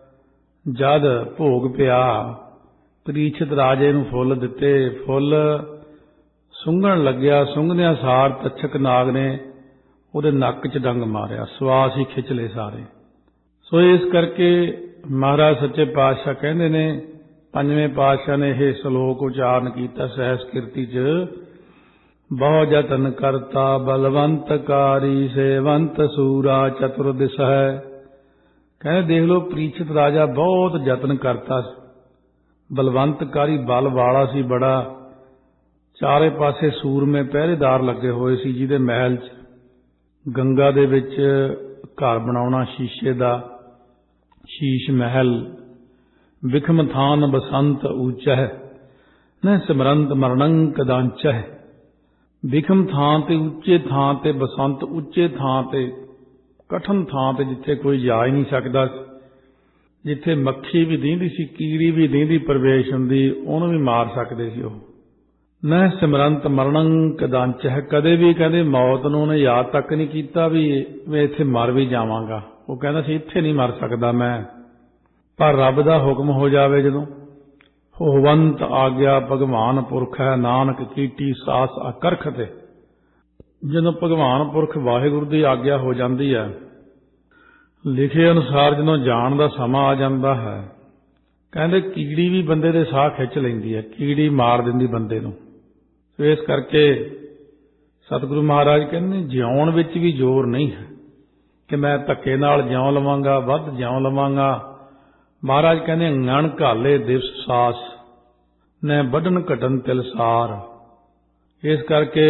ਜਦ ਭੋਗ ਪਿਆ, ਪ੍ਰੀਸ਼ਿਤ ਰਾਜੇ ਨੂੰ ਫੁੱਲ ਦਿੱਤੇ, ਫੁੱਲ ਸੁੰਘਣ ਲੱਗਿਆ। ਸੁੰਘਦਿਆਂ ਸਾਰ ਤੱਛਕ ਨਾਗ ਨੇ ਉਹਦੇ ਨੱਕ 'ਚ ਡੰਗ ਮਾਰਿਆ, ਸਵਾਸ ਹੀ ਖਿੱਚ ਲਏ ਸਾਰੇ। ਸੋ ਇਸ ਕਰਕੇ ਮਹਾਰਾਜ ਸੱਚੇ ਪਾਤਸ਼ਾਹ ਕਹਿੰਦੇ ਨੇ, ਪੰਜਵੇਂ ਪਾਤਸ਼ਾਹ ਨੇ ਇਹ ਸ਼ਲੋਕ ਉਚਾਰਨ ਕੀਤਾ ਸਹਿਜ ਕੀਰਤੀ 'ਚ, ਬਹੁ ਜਤਨ ਕਰਤਾ ਬਲਵੰਤਕਾਰੀ ਸੇਵੰਤ ਸੂਰਾ ਚਤੁਰ ਦਿਸ ਹੈ। ਕਹਿੰਦੇ ਦੇਖ ਲਓ, ਪ੍ਰੀਸ਼ਿਤ ਰਾਜਾ ਬਹੁਤ ਯਤਨ ਕਰਤਾ, ਬਲਵੰਤਕਾਰੀ ਬਲ ਵਾਲਾ ਸੀ ਬੜਾ। ਚਾਰੇ ਪਾਸੇ ਸੂਰਮੇ ਪਹਿਰੇਦਾਰ ਲੱਗੇ ਹੋਏ ਸੀ, ਜਿਹਦੇ ਮਹਿਲ 'ਚ ਗੰਗਾ ਦੇ ਵਿੱਚ ਘਰ ਬਣਾਉਣਾ ਸ਼ੀਸ਼ੇ ਦਾ, ਸ਼ੀਸ਼ ਮਹਿਲ। ਵਿਖਮ ਥਾਨ ਬਸੰਤ ਊਚਹਿ ਨ ਸਿਮਰੰਤ ਮਰਣੰ ਕਦਾਂਚਹਿ। ਵਿਖਮ ਥਾਂ ਤੇ, ਉੱਚੇ ਥਾਂ ਤੇ, ਬਸੰਤ ਉੱਚੇ ਥਾਂ ਤੇ, ਕਠਨ ਥਾਂ ਤੇ, ਜਿੱਥੇ ਕੋਈ ਜਾ ਹੀ ਨਹੀਂ ਸਕਦਾ, ਜਿੱਥੇ ਮੱਖੀ ਵੀ ਦੀਂਦੀ ਸੀ, ਕੀੜੀ ਵੀ ਦੀਂਦੀ ਪ੍ਰਵੇਸ਼ ਹੁੰਦੀ, ਉਹਨੂੰ ਵੀ ਮਾਰ ਸਕਦੇ ਸੀ ਉਹ। ਨ ਸਿਮਰੰਤ ਮਰਣੰ ਕਦਾਂਚਹਿ, ਕਦੇ ਵੀ ਕਹਿੰਦੇ ਮੌਤ ਨੂੰ ਉਹਨੇ ਯਾਦ ਤੱਕ ਨਹੀਂ ਕੀਤਾ ਵੀ ਮੈਂ ਇੱਥੇ ਮਰ ਵੀ ਜਾਵਾਂਗਾ। ਉਹ ਕਹਿੰਦਾ ਸੀ ਇੱਥੇ ਨਹੀਂ ਮਰ ਸਕਦਾ ਮੈਂ, ਪਰ ਰੱਬ ਦਾ ਹੁਕਮ ਹੋ ਜਾਵੇ ਜਦੋਂ, ਹੋਵੰਤ ਆਗਿਆ ਭਗਵਾਨ ਪੁਰਖ ਹੈ ਨਾਨਕ ਕੀਟੀ ਸਾਸ ਅਕਰਖ ਤੇ। ਜਦੋਂ ਭਗਵਾਨ ਪੁਰਖ ਵਾਹਿਗੁਰੂ ਦੀ ਆਗਿਆ ਹੋ ਜਾਂਦੀ ਹੈ, ਲਿਖੇ ਅਨੁਸਾਰ ਜਦੋਂ ਜਾਣ ਦਾ ਸਮਾਂ ਆ ਜਾਂਦਾ ਹੈ, ਕਹਿੰਦੇ ਕੀੜੀ ਵੀ ਬੰਦੇ ਦੇ ਸਾਹ ਖਿੱਚ ਲੈਂਦੀ ਹੈ, ਕੀੜੀ ਮਾਰ ਦਿੰਦੀ ਬੰਦੇ ਨੂੰ। ਇਸ ਕਰਕੇ ਸਤਿਗੁਰੂ ਮਹਾਰਾਜ ਕਹਿੰਦੇ ਜਿਉਣ ਵਿੱਚ ਵੀ ਜ਼ੋਰ ਨਹੀਂ ਹੈ ਕਿ ਮੈਂ ਧੱਕੇ ਨਾਲ ਜਿਉਂ ਲਵਾਂਗਾ, ਵੱਧ ਜਿਉਂ ਲਵਾਂਗਾ। ਮਹਾਰਾਜ ਕਹਿੰਦੇ ngਣ ਘਾਲੇ ਦਿਵਸ ਸਾਸ ਨੇ ਵੱਢਣ ਘਟਨ ਤਿਲਸਾਰ। ਇਸ ਕਰਕੇ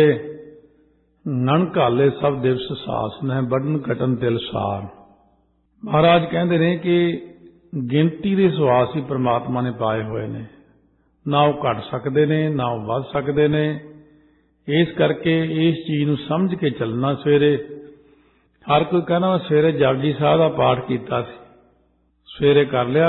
ngਣ ਘਾਲੇ ਸਭ ਦਿਵਸ ਸਾਸ ਨੇ ਵੱਢਣ ਘਟਨ ਤਿਲਸਾਰ। ਮਹਾਰਾਜ ਕਹਿੰਦੇ ਨੇ ਕਿ ਗਿਣਤੀ ਦੇ ਸਵਾਸ ਹੀ ਪ੍ਰਮਾਤਮਾ ਨੇ ਪਾਏ ਹੋਏ ਨੇ, ਨਾ ਉਹ ਘਟ ਸਕਦੇ ਨੇ ਨਾ ਉਹ ਵੱਧ ਸਕਦੇ ਨੇ। ਇਸ ਕਰਕੇ ਇਸ ਚੀਜ਼ ਨੂੰ ਸਮਝ ਕੇ ਚੱਲਣਾ। ਸਵੇਰੇ ਹਰ ਕੋਈ ਕਹਿੰਦਾ ਮੈਂ ਸਵੇਰੇ ਜਪਜੀ ਸਾਹਿਬ ਦਾ ਪਾਠ ਕੀਤਾ ਸੀ, ਸਵੇਰੇ ਕਰ ਲਿਆ,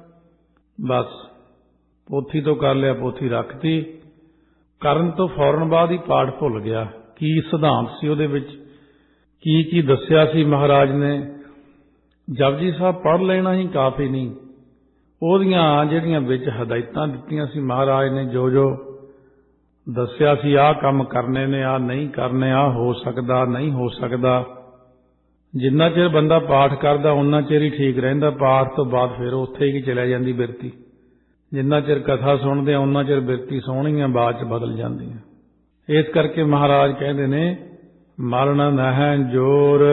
ਬਸ ਪੋਥੀ ਤੋਂ ਕਰ ਲਿਆ, ਪੋਥੀ ਰੱਖਤੀ, ਕਰਨ ਤੋਂ ਫੌਰਨ ਬਾਅਦ ਹੀ ਪਾਠ ਭੁੱਲ ਗਿਆ। ਕੀ ਸਿਧਾਂਤ ਸੀ ਉਹਦੇ ਵਿੱਚ, ਕੀ ਕੀ ਦੱਸਿਆ ਸੀ ਮਹਾਰਾਜ ਨੇ। ਜਪਜੀ ਸਾਹਿਬ ਪੜ੍ਹ ਲੈਣਾ ਹੀ ਕਾਫੀ ਨਹੀਂ, ਉਹਦੀਆਂ ਜਿਹੜੀਆਂ ਵਿੱਚ ਹਦਾਇਤਾਂ ਦਿੱਤੀਆਂ ਸੀ ਮਹਾਰਾਜ ਨੇ, ਜੋ ਜੋ ਦੱਸਿਆ ਸੀ ਆਹ ਕੰਮ ਕਰਨੇ ਨੇ, ਆਹ ਨਹੀਂ ਕਰਨੇ, ਆਹ ਹੋ ਸਕਦਾ ਨਹੀਂ ਹੋ ਸਕਦਾ। ਜਿੰਨਾ ਚਿਰ ਬੰਦਾ ਪਾਠ ਕਰਦਾ ਉਹਨਾਂ ਚਿਰ ਹੀ ਠੀਕ ਰਹਿੰਦਾ, ਪਾਠ ਤੋਂ ਬਾਅਦ ਫਿਰ ਉੱਥੇ ਹੀ ਚਲੇ ਜਾਂਦੀ ਬਿਰਤੀ। ਜਿੰਨਾ ਚਿਰ ਕਥਾ ਸੁਣਦੇ ਆ ਉਹਨਾਂ ਚਿਰ ਬਿਰਤੀ ਸੋਹਣੀਆਂ ਬਾਅਦ ਚ ਬਦਲ ਜਾਂਦੀਆਂ। ਇਸ ਕਰਕੇ ਮਹਾਰਾਜ ਕਹਿੰਦੇ ਨੇ ਮਰਨ ਨਹਿ ਜੋਰ।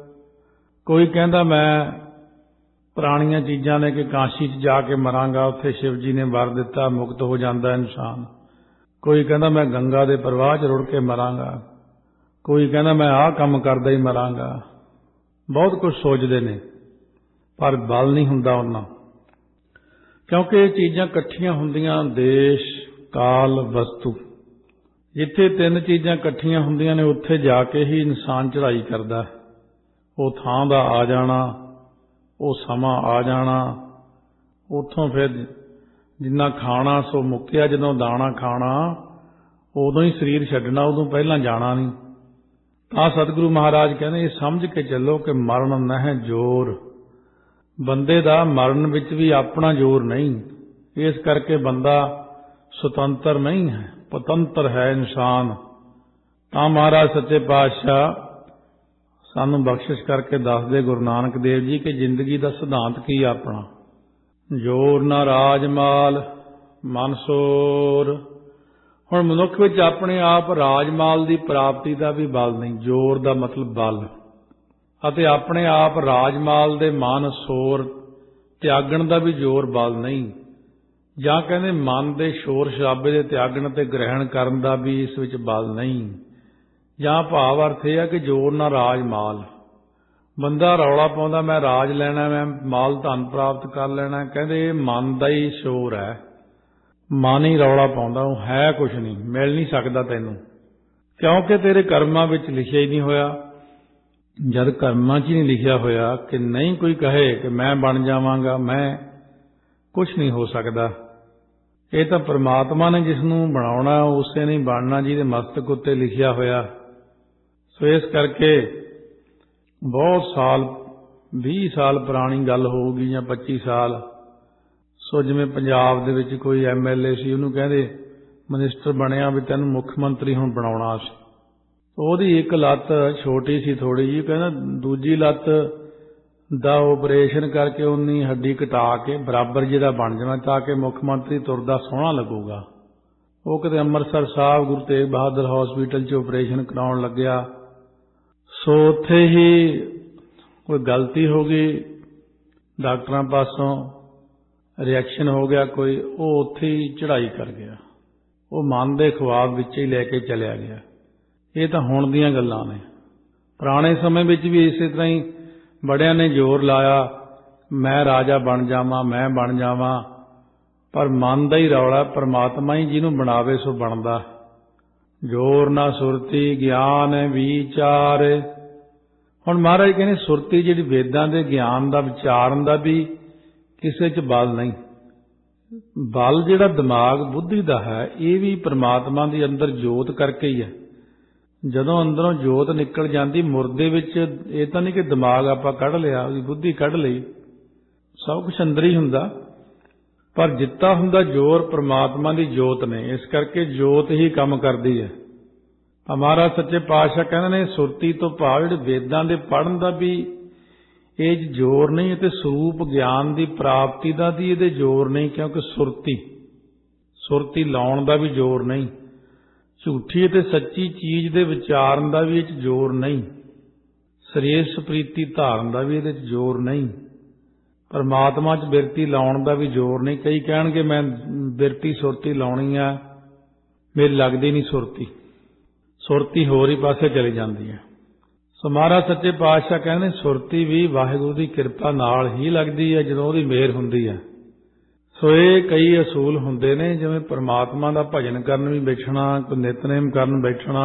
ਕੋਈ ਕਹਿੰਦਾ ਮੈਂ ਪੁਰਾਣੀਆਂ ਚੀਜ਼ਾਂ ਨੇ ਕਿ ਕਾਸ਼ੀ 'ਚ ਜਾ ਕੇ ਮਰਾਂਗਾ, ਉੱਥੇ ਸ਼ਿਵ ਜੀ ਨੇ ਵਰ ਦਿੱਤਾ ਮੁਕਤ ਹੋ ਜਾਂਦਾ ਇਨਸਾਨ। ਕੋਈ ਕਹਿੰਦਾ ਮੈਂ ਗੰਗਾ ਦੇ ਪ੍ਰਵਾਹ 'ਚ ਰੁੜ ਕੇ ਮਰਾਂਗਾ, ਕੋਈ ਕਹਿੰਦਾ ਮੈਂ ਆਹ ਕੰਮ ਕਰਦਾ ਹੀ ਮਰਾਂਗਾ। ਬਹੁਤ ਕੁਝ ਸੋਚਦੇ ਨੇ ਪਰ ਬਲ ਨਹੀਂ ਹੁੰਦਾ ਉਹਨਾਂ, ਕਿਉਂਕਿ ਇਹ ਚੀਜ਼ਾਂ ਇਕੱਠੀਆਂ ਹੁੰਦੀਆਂ, ਦੇਸ਼ ਕਾਲ ਵਸਤੂ। ਜਿੱਥੇ ਤਿੰਨ ਚੀਜ਼ਾਂ ਇਕੱਠੀਆਂ ਹੁੰਦੀਆਂ ਨੇ ਉੱਥੇ ਜਾ ਕੇ ਹੀ ਇਨਸਾਨ ਚੜ੍ਹਾਈ ਕਰਦਾ। ਉਹ ਥਾਂ ਦਾ ਆ ਜਾਣਾ, ਉਹ ਸਮਾਂ ਆ ਜਾਣਾ, ਉੱਥੋਂ ਫਿਰ ਜਿੰਨਾ ਖਾਣਾ ਸੋ ਮੁੱਕਿਆ। ਜਦੋਂ ਦਾਣਾ ਖਾਣਾ ਉਦੋਂ ਹੀ ਸਰੀਰ ਛੱਡਣਾ, ਉਦੋਂ ਪਹਿਲਾਂ ਜਾਣਾ ਨਹੀਂ। ਤਾਂ ਸਤਿਗੁਰੂ ਮਹਾਰਾਜ ਕਹਿੰਦੇ ਇਹ ਸਮਝ ਕੇ ਚੱਲੋ ਕਿ ਮਰਨ ਨਹਿ ਜੋਰ। ਬੰਦੇ ਦਾ ਮਰਨ ਵਿੱਚ ਵੀ ਆਪਣਾ ਜ਼ੋਰ ਨਹੀਂ। ਇਸ ਕਰਕੇ ਬੰਦਾ ਸੁਤੰਤਰ ਨਹੀਂ ਹੈ, ਪਤੰਤਰ ਹੈ ਇਨਸਾਨ। ਤਾਂ ਮਹਾਰਾਜ ਸੱਚੇ ਪਾਤਸ਼ਾਹ ਸਾਨੂੰ ਬਖਸ਼ਿਸ਼ ਕਰਕੇ ਦੱਸਦੇ ਗੁਰੂ ਨਾਨਕ ਦੇਵ ਜੀ ਕਿ ਜ਼ਿੰਦਗੀ ਦਾ ਸਿਧਾਂਤ ਕੀ ਆਪਣਾ। ਜੋਰ ਨਾ ਰਾਜ ਮਾਲ ਮਨ ਸੋਰ। ਹੁਣ ਮਨੁੱਖ ਵਿੱਚ ਆਪਣੇ ਆਪ ਰਾਜ ਮਾਲ ਦੀ ਪ੍ਰਾਪਤੀ ਦਾ ਵੀ ਬਲ ਨਹੀਂ। ਜੋਰ ਦਾ ਮਤਲਬ ਬਲ, ਅਤੇ ਆਪਣੇ ਆਪ ਰਾਜ ਮਾਲ ਦੇ ਮਨ ਸੋਰ ਤਿਆਗਣ ਦਾ ਵੀ ਜ਼ੋਰ ਬਲ ਨਹੀਂ। ਜਾਂ ਕਹਿੰਦੇ ਮਨ ਦੇ ਸ਼ੋਰ ਸ਼ਰਾਬੇ ਦੇ ਤਿਆਗਣ ਤੇ ਗ੍ਰਹਿਣ ਕਰਨ ਦਾ ਵੀ ਇਸ ਵਿੱਚ ਬਲ ਨਹੀਂ। ਜਾਂ ਭਾਵ ਅਰਥ ਇਹ ਹੈ ਕਿ ਜੋਰ ਨਾ ਰਾਜ ਮਾਲ। ਬੰਦਾ ਰੌਲਾ ਪਾਉਂਦਾ ਮੈਂ ਰਾਜ ਲੈਣਾ, ਮੈਂ ਮਾਲ ਧਨ ਪ੍ਰਾਪਤ ਕਰ ਲੈਣਾ, ਕਹਿੰਦੇ ਇਹ ਮਨ ਦਾ ਹੀ ਸ਼ੋਰ ਹੈ। ਮਨ ਹੀ ਰੌਲਾ ਪਾਉਂਦਾ, ਉਹ ਹੈ ਕੁਛ ਨਹੀਂ, ਮਿਲ ਨਹੀਂ ਸਕਦਾ ਤੈਨੂੰ, ਕਿਉਂਕਿ ਤੇਰੇ ਕਰਮਾਂ ਵਿੱਚ ਲਿਖਿਆ ਹੀ ਨਹੀਂ ਹੋਇਆ। ਜਦ ਕਰਮਾਂ 'ਚ ਹੀ ਨਹੀਂ ਲਿਖਿਆ ਹੋਇਆ ਕਿ ਨਹੀਂ ਕੋਈ ਕਹੇ ਕਿ ਮੈਂ ਬਣ ਜਾਵਾਂਗਾ, ਮੈਂ ਕੁਛ ਨਹੀਂ ਹੋ ਸਕਦਾ। ਇਹ ਤਾਂ ਪਰਮਾਤਮਾ ਨੇ ਜਿਸ ਨੂੰ ਬਣਾਉਣਾ ਉਸੇ ਨੇ ਬਣਨਾ, ਜਿਹਦੇ ਮਸਤਕ ਉੱਤੇ ਲਿਖਿਆ ਹੋਇਆ। ਸੋ ਇਸ ਕਰਕੇ ਬਹੁਤ ਸਾਲ 20 ਸਾਲ ਪੁਰਾਣੀ ਗੱਲ ਹੋਊਗੀ ਜਾਂ 25 ਸਾਲ। ਸੋ ਜਿਵੇਂ ਪੰਜਾਬ ਦੇ ਵਿੱਚ ਕੋਈ MLA ਸੀ, ਉਹਨੂੰ ਕਹਿੰਦੇ ਮਿਨਿਸਟਰ ਬਣਿਆ ਵੀ ਤੈਨੂੰ ਮੁੱਖ ਮੰਤਰੀ ਹੁਣ ਬਣਾਉਣਾ ਸੀ। ਉਹਦੀ ਇੱਕ ਲੱਤ ਛੋਟੀ ਸੀ ਥੋੜੀ ਜਿਹੀ, ਕਹਿੰਦਾ ਦੂਜੀ ਲੱਤ ਦਾ ਆਪਰੇਸ਼ਨ ਕਰਕੇ ਉਨੀ ਹੱਡੀ ਘਟਾ ਕੇ ਬਰਾਬਰ ਜਿਹਦਾ ਬਣ ਜਾਣਾ ਤਾਂ ਕਿ ਮੁੱਖ ਮੰਤਰੀ ਤੁਰਦਾ ਸੋਹਣਾ ਲੱਗੂਗਾ। ਉਹ ਕਿਤੇ ਅੰਮ੍ਰਿਤਸਰ ਸਾਹਿਬ ਗੁਰੂ ਤੇਗ ਬਹਾਦਰ ਹਸਪੀਟਲ 'ਚ ਆਪਰੇਸ਼ਨ ਕਰਾਉਣ ਲੱਗਿਆ। ਸੋ ਉੱਥੇ ਹੀ ਕੋਈ ਗਲਤੀ ਹੋ ਗਈ, ਡਾਕਟਰਾਂ ਪਾਸੋਂ ਰਿਐਕਸ਼ਨ ਹੋ ਗਿਆ ਕੋਈ, ਉਹ ਉੱਥੇ ਹੀ ਚੜ੍ਹਾਈ ਕਰ ਗਿਆ। ਉਹ ਮਨ ਦੇ ਖੁਆਬ ਵਿੱਚ ਹੀ ਲੈ ਕੇ ਚਲਿਆ ਗਿਆ। ਇਹ ਤਾਂ ਹੁਣ ਦੀਆਂ ਗੱਲਾਂ ਨੇ। ਪੁਰਾਣੇ ਸਮੇਂ ਵਿੱਚ ਵੀ ਇਸੇ ਤਰ੍ਹਾਂ ਹੀ ਬੜਿਆਂ ਨੇ ਜ਼ੋਰ ਲਾਇਆ ਮੈਂ ਰਾਜਾ ਬਣ ਜਾਵਾਂ, ਮੈਂ ਬਣ ਜਾਵਾਂ, ਪਰ ਮਨ ਦਾ ਹੀ ਰੌਲਾ। ਪਰਮਾਤਮਾ ਹੀ ਜਿਹਨੂੰ ਬਣਾਵੇ ਸੋ ਬਣਦਾ। ਜੋਰ ਨਾ ਸੁਰਤੀ ਗਿਆਨ ਵਿਚਾਰ। ਹੁਣ ਮਹਾਰਾਜ ਕਹਿੰਦੇ ਸੁਰਤੀ ਜਿਹੜੀ ਵੇਦਾਂ ਦੇ ਗਿਆਨ ਦਾ ਵਿਚਾਰਨ ਦਾ ਵੀ ਕਿਸੇ 'ਚ ਬਲ ਨਹੀਂ। ਬਲ ਜਿਹੜਾ ਦਿਮਾਗ ਬੁੱਧੀ ਦਾ ਹੈ ਇਹ ਵੀ ਪਰਮਾਤਮਾ ਦੇ ਅੰਦਰ ਜੋਤ ਕਰਕੇ ਹੀ ਹੈ। ਜਦੋਂ ਅੰਦਰੋਂ ਜੋਤ ਨਿਕਲ ਜਾਂਦੀ ਮੁਰਦੇ ਵਿੱਚ, ਇਹ ਤਾਂ ਨਹੀਂ ਕਿ ਦਿਮਾਗ ਆਪਾਂ ਕੱਢ ਲਿਆ, ਉਹਦੀ ਬੁੱਧੀ ਕੱਢ ਲਈ, ਸਭ ਕੁਛ ਅੰਦਰ ਹੀ ਹੁੰਦਾ। ਪਰ ਜਿੱਤਾ ਹੁੰਦਾ ਜ਼ੋਰ ਪਰਮਾਤਮਾ ਦੀ ਜੋਤ ਨੇ। ਇਸ ਕਰਕੇ ਜੋਤ ਹੀ ਕੰਮ ਕਰਦੀ ਹੈ। ਮਹਾਰਾਜ ਸੱਚੇ ਪਾਤਸ਼ਾਹ ਕਹਿੰਦੇ ਨੇ ਸੁਰਤੀ ਤੋਂ ਭਾਵ ਜਿਹੜੇ ਵੇਦਾਂ ਦੇ ਪੜ੍ਹਨ ਦਾ ਵੀ ਇਹ ਜ਼ੋਰ ਨਹੀਂ, ਅਤੇ ਸਰੂਪ ਗਿਆਨ ਦੀ ਪ੍ਰਾਪਤੀ ਦਾ ਵੀ ਇਹਦੇ ਜ਼ੋਰ ਨਹੀਂ, ਕਿਉਂਕਿ ਸੁਰਤੀ ਲਾਉਣ ਦਾ ਵੀ ਜ਼ੋਰ ਨਹੀਂ। ਝੂਠੀ ਅਤੇ ਸੱਚੀ ਚੀਜ਼ ਦੇ ਵਿਚਾਰਨ ਦਾ ਵੀ ਇਹ 'ਚ ਜ਼ੋਰ ਨਹੀਂ। ਸ੍ਰੇਸ਼ਟ ਪ੍ਰੀਤੀ ਧਾਰਨ ਦਾ ਵੀ ਇਹਦੇ 'ਚ ਜ਼ੋਰ ਨਹੀਂ। ਪਰਮਾਤਮਾ 'ਚ ਬਿਰਤੀ ਲਾਉਣ ਦਾ ਵੀ ਜ਼ੋਰ ਨਹੀਂ। ਕਈ ਕਹਿਣਗੇ ਮੈਂ ਬਿਰਤੀ ਸੁਰਤੀ ਲਾਉਣੀ ਆ, ਮੇਰੀ ਲੱਗਦੀ ਨਹੀਂ ਸੁਰਤੀ ਹੋਰ ਹੀ ਪਾਸੇ ਚਲੀ ਜਾਂਦੀ ਹੈ। ਸੋ ਮਹਾਰਾਜ ਸੱਚੇ ਪਾਤਸ਼ਾਹ ਕਹਿੰਦੇ ਸੁਰਤੀ ਵੀ ਵਾਹਿਗੁਰੂ ਦੀ ਕਿਰਪਾ ਨਾਲ ਹੀ ਲੱਗਦੀ ਹੈ, ਜਦੋਂ ਉਹਦੀ ਮਿਹਰ ਹੁੰਦੀ ਹੈ। ਸੋ ਇਹ ਕਈ ਅਸੂਲ ਹੁੰਦੇ ਨੇ, ਜਿਵੇਂ ਪਰਮਾਤਮਾ ਦਾ ਭਜਨ ਕਰਨ ਵੀ ਬੈਠਣਾ, ਕੋਈ ਨਿਤਨੇਮ ਕਰਨ ਬੈਠਣਾ,